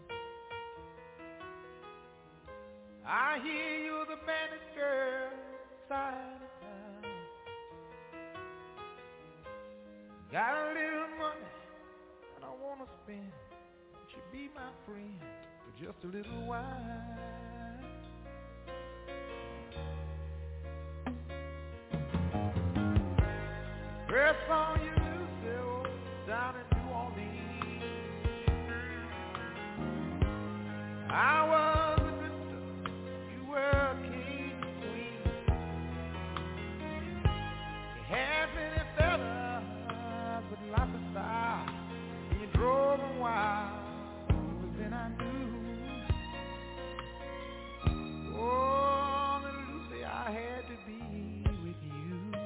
I hear you're the baddest girl inside of town. Got a little money that I wanna spend. Won't you be my friend for just a little while? First saw you, Lucy, oh, down in New Orleans. I was a drifter, you were a king and queen. You had many fellas with lots of style, and you drove them wild. But then I knew, oh, that Lucy, I had to be with you.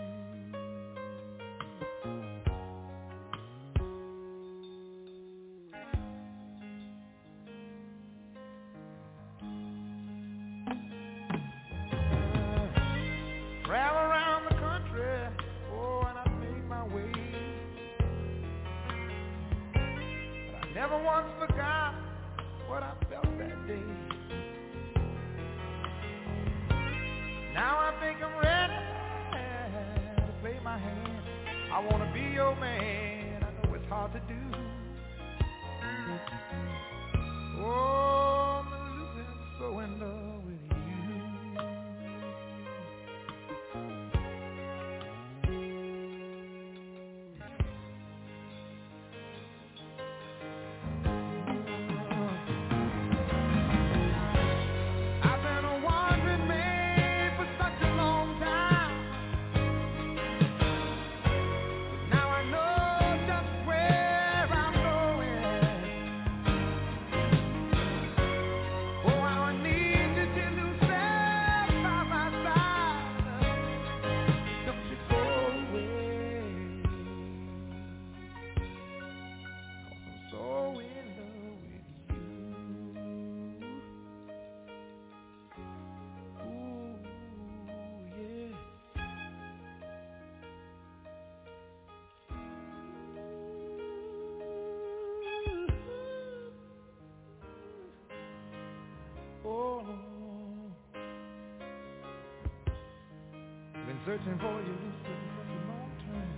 Travel around the country, oh, and I made my way. But I never once forgot what I felt that day. Now I think I'm ready to play my hand. I want to be your man. I know it's hard to do. Oh, Lucy, I'm so in love with you. Been searching for you, Lucy, for such a long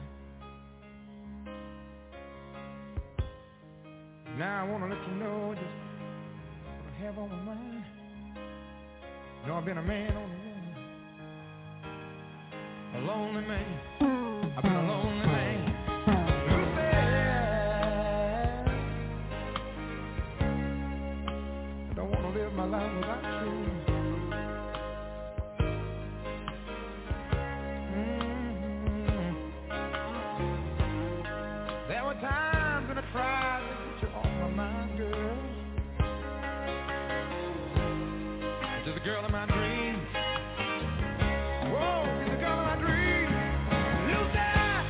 time. Now I wanna let you know just what I have on my mind. You know I've been a man on the run, a lonely man. I've been a lonely man. Lucy, I don't wanna live my life without you. Times when I tried to get you off my mind, girl. You're the girl of my dreams. Whoa, you're the girl of my dreams. Lucy!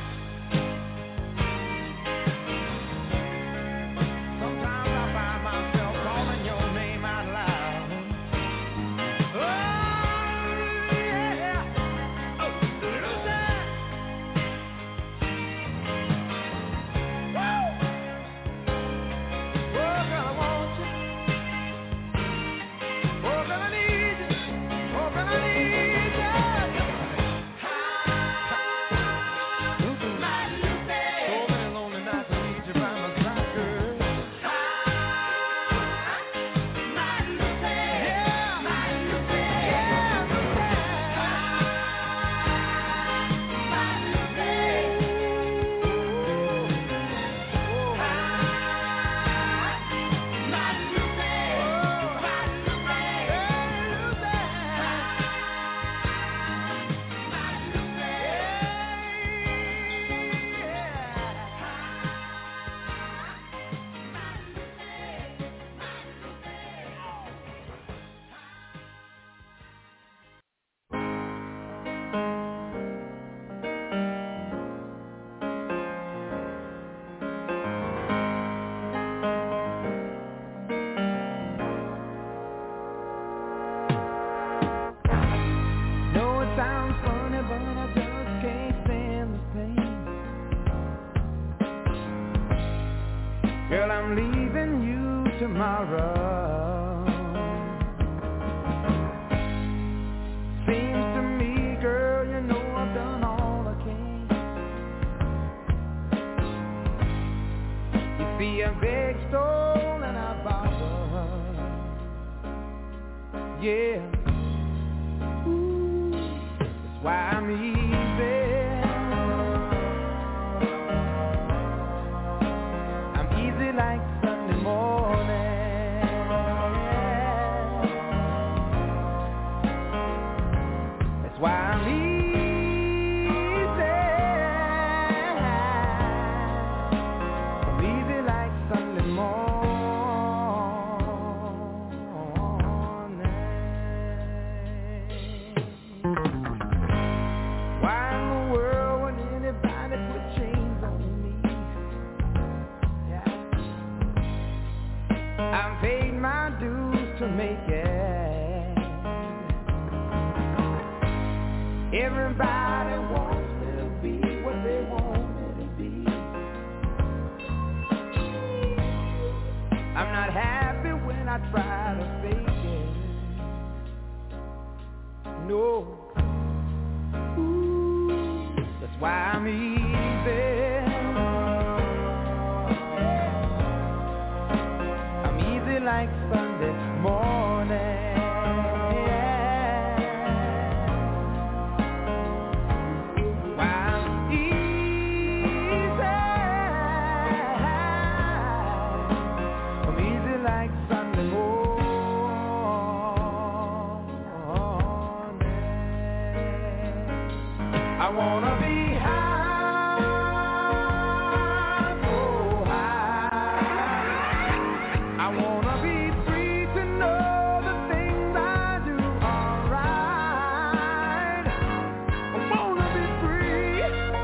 Sometimes I find myself calling your name out loud. Oh, yeah. Oh, Lucy! Whoa, girl, I want Girl, I'm leaving you tomorrow. Seems to me, girl, you know I've done all I can. You see, I begged, stole, and I borrowed. Yeah. Ooh, that's why I'm easy. I'm easy like Sunday morning. That's why I'm easy. I'm easy like Sunday morning. Why in the world would anybody put chains on me? Yeah. I've paid my dues to make it. Everybody wants me to be what they want me to be. I'm not happy when I try to fake it. No. Ooh, that's why I'm easy. I'm easy like Sunday morning. Why I'm easy. I'm easy like Sunday morning. I wanna be high, so high. I wanna be free to know the things I do are right. I wanna be free,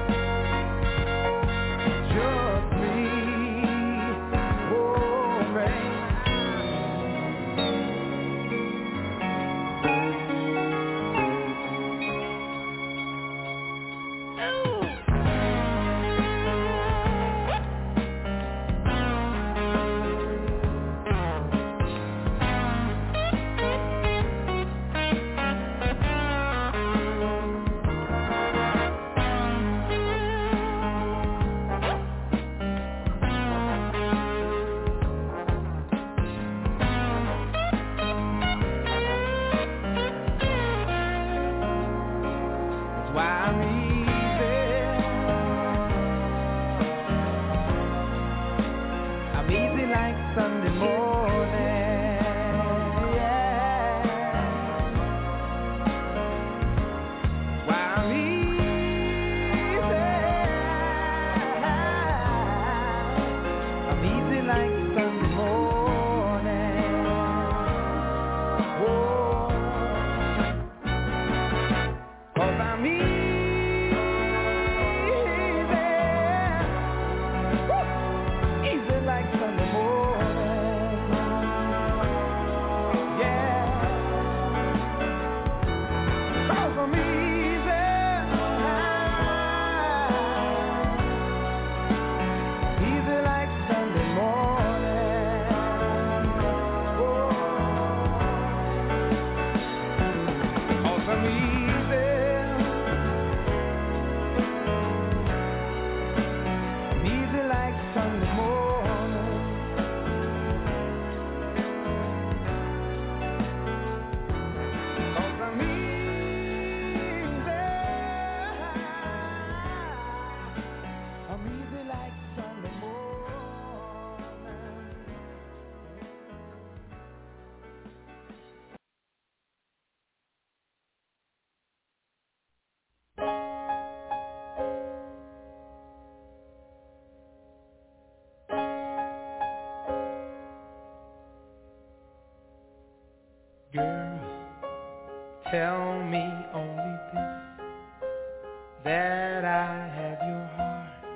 just me, oh man. That's why I'm easy. I'm easy like Sunday morning. Yeah. That's why I'm easy. I'm easy like Sunday morning. Oh. 'Cause I'm easy, Woo! Easy like Sunday morning, yeah. 'Cause I'm easy, easy like Sunday morning, oh. 'Cause I'm easy. Easy like Sunday morning. 'Cause I'm easy. I'm easy like Sunday morning. Girl, tell me only this, that I have your heart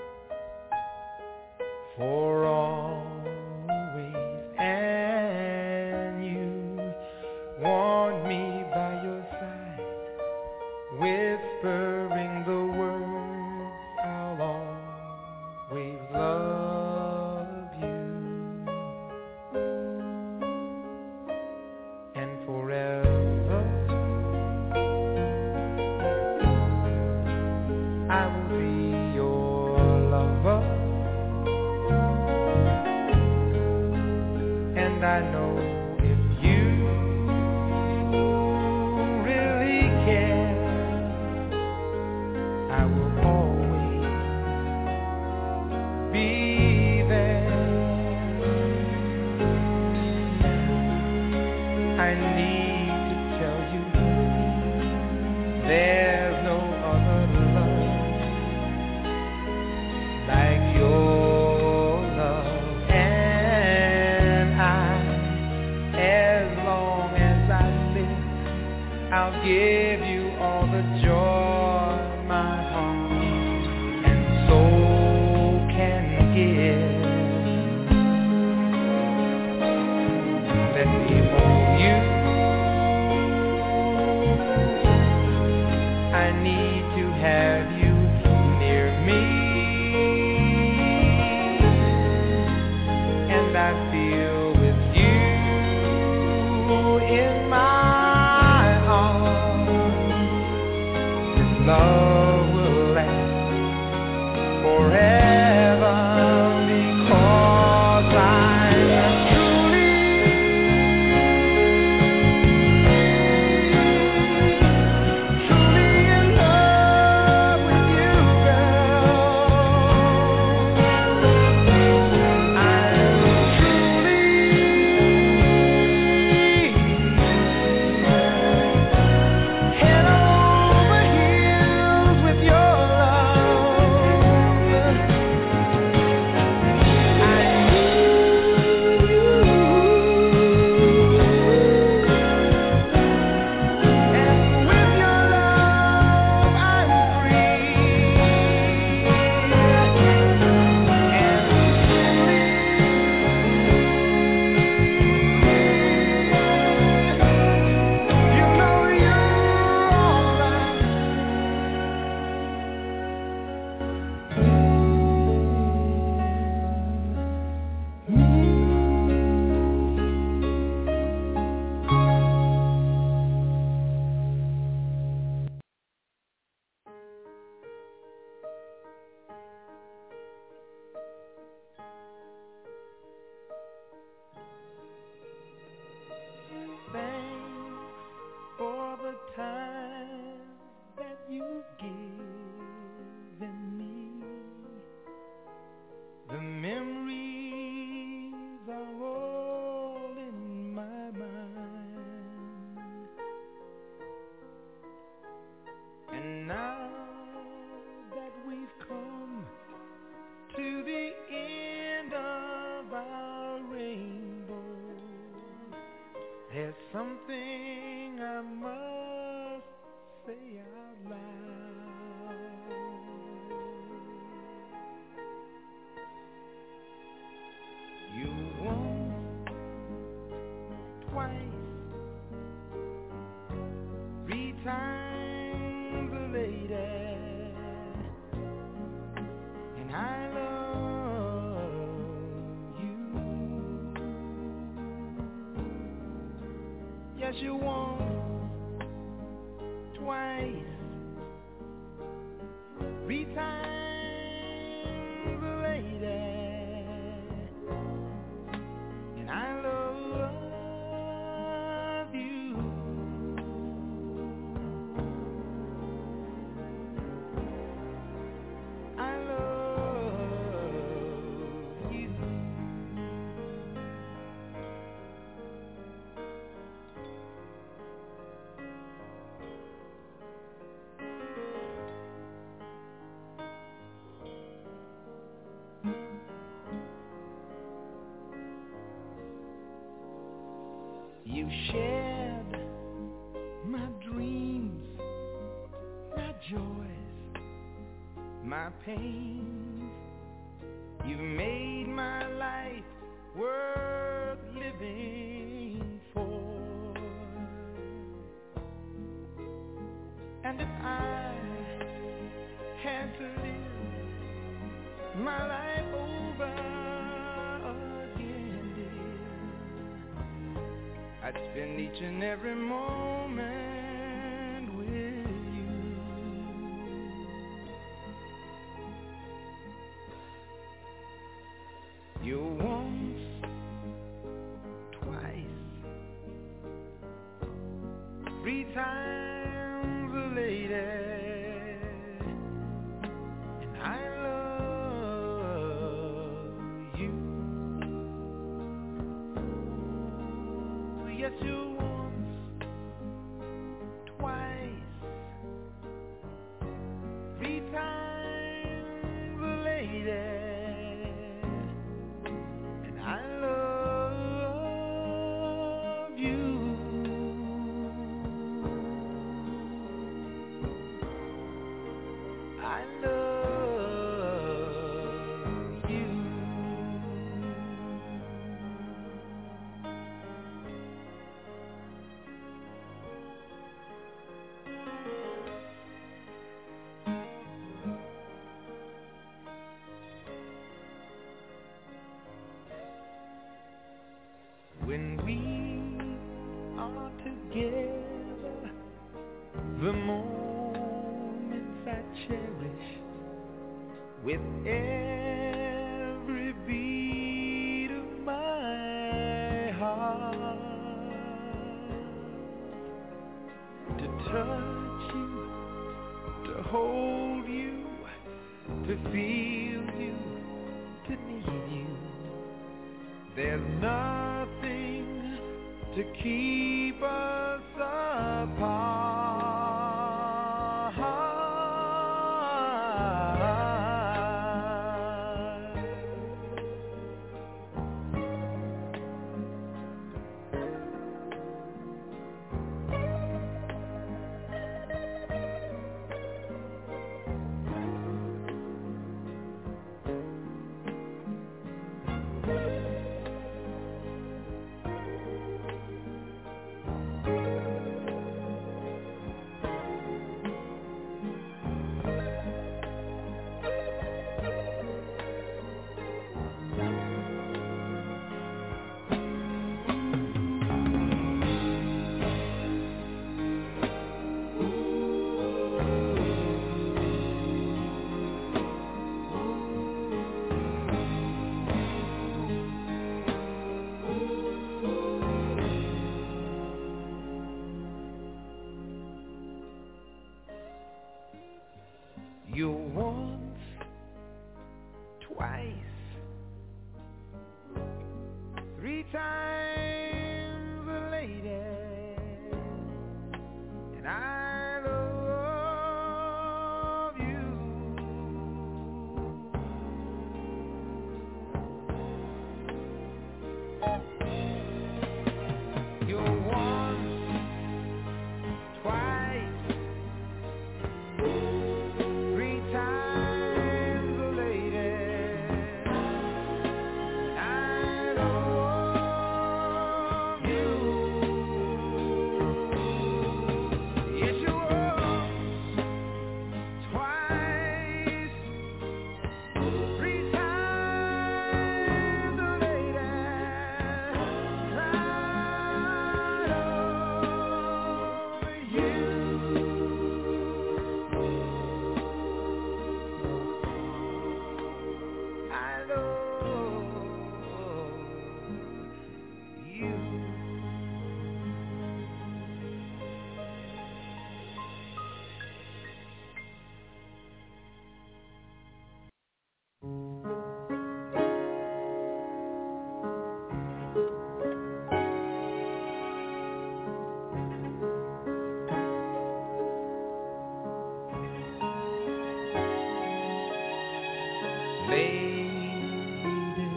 for always, and you want me by your side, whispering the words, I'll always love you. be there. I need to tell you there's no other love like your love, and I, as long as I live, I'll give you all the joy my heart and soul can give. Let me hold you. I need to have you near me, and I feel with you in my arms. This love will last forever because I'm truly, truly in love with you, girl. I'm truly head over heels with your love. I need you, and with your love I'm free, and you know you're all right. Thanks for the time that you've given me. The memories are all in my mind, and now that we've come to the end of our rainbow, there's something I must say out loud. You once, twice, three times a lady, and I love you. Yes, you once, twice, three times a lady, and I love you. I love you. You shared my dreams, my joys, my pains. You've made my life worth living for. And if I had to live my life over again, dear, I'd spend each and every moment with you. You once, twice, three times a lady, and I love you once, twice, three times a lady, and I love you. I love you. When we are together, the moments I cherish with every beat of my heart. To touch you, to hold you, to feel you, to need you. There's nothing to keep us apart. You once, twice, three times a lady, and I love you. You're once, twice, three times a lady. I love you. Yes, you are. Twice, three times a lady. I love you. I love you. Lady,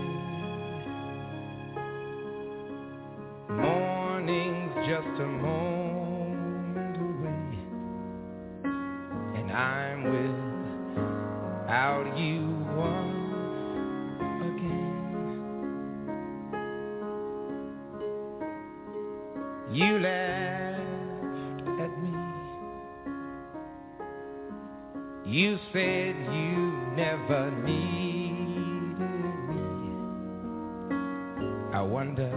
morning's just a moment away, and I'm without you once again. You laughed at me. You said you never needed me. I wonder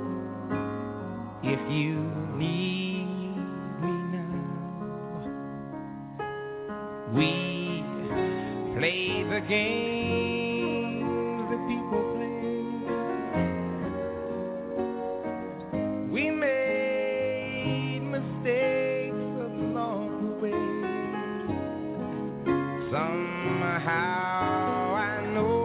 if you need me now. We play the games that people play. We made mistakes along the way. Somehow I know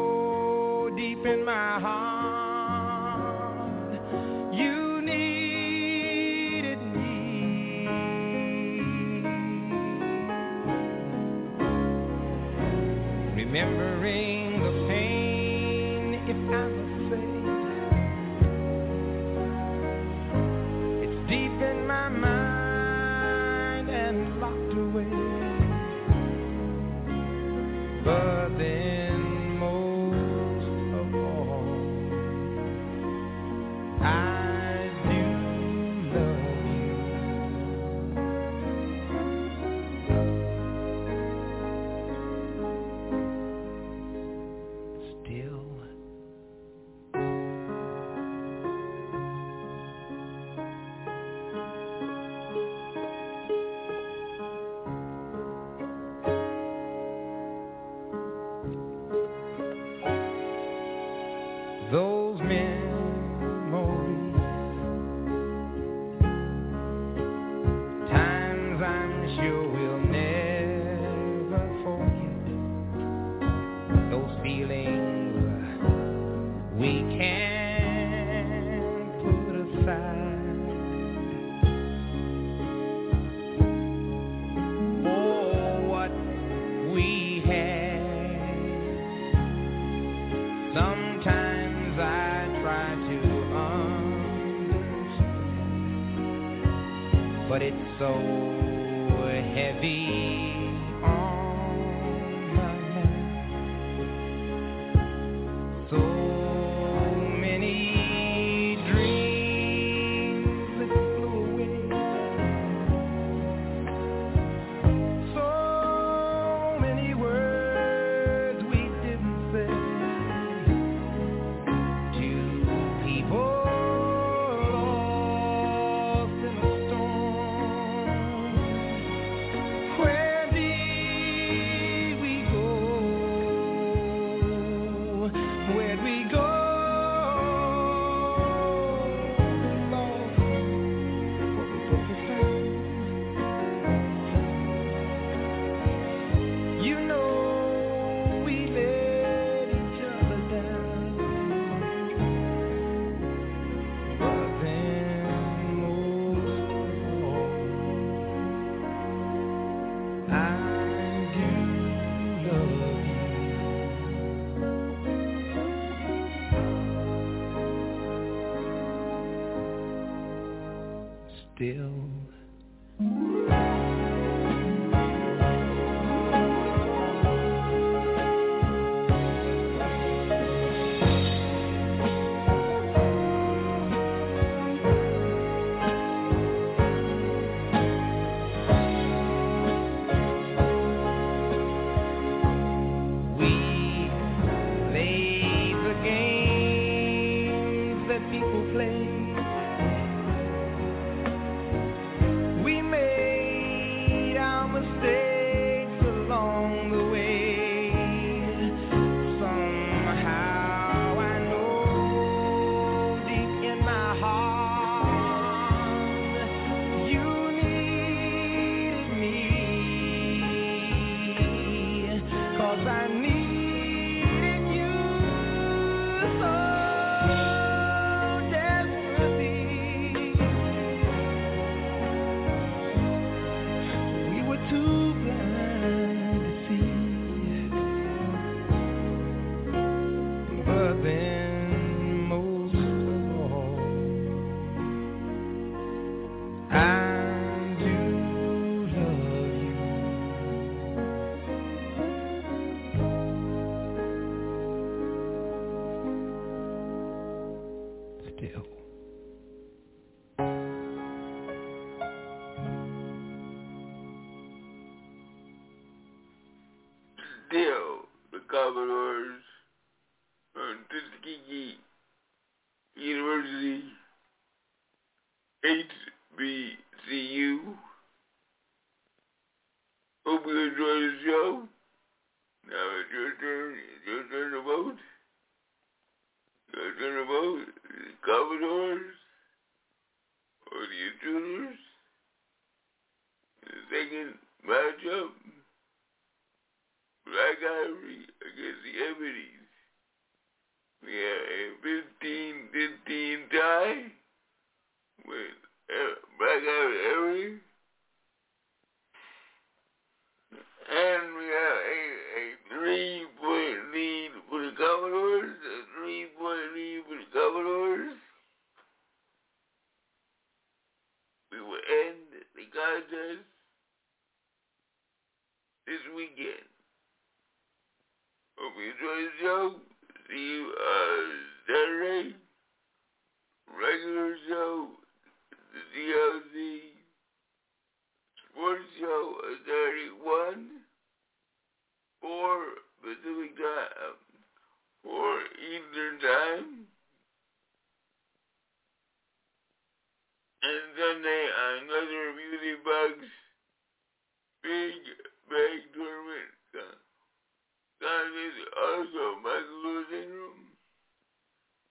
deep in my heart you need those memories, times I'm sure we'll never forget, those feelings we can't put aside. Oh, what we had, sometimes I try to understand, but it's so heavy on my mind. So many dreams that flew away, so many words we didn't say to people lost in a storm. Where did we go? Where'd we go? Lost what we supposed to say. You know we let each other down, but then most of all, I do love you still. We played the games that people play. We made our mistakes along the way. Somehow I know deep in my heart you needed me, 'cause I needed you so desperately. We were too blind to see, but then most of all, I do love you still. Still, the Commodores from Tuskegee University, H B C U. Hope you enjoy the show. Now it's your turn. It's your turn to vote. Your turn to vote. The Commodores or the Intruders. The second matchup, Black Ivory against the Ebonies. We have a fifteen fifteen tie with uh, Black Ivory. And we have a, a three-point lead for the Commodores, a three-point lead for the Commodores. We will end the contest this weekend. Hope you enjoy the show. See you uh, Saturday. Regular show, the D L C Sports Show, uh, Saturday one, four Pacific time, four Eastern time. And Sunday, another Beauty Box Big Bag Tournament. God is also Michael Lewis Ingram.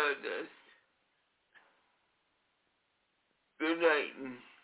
Stardust. Good night.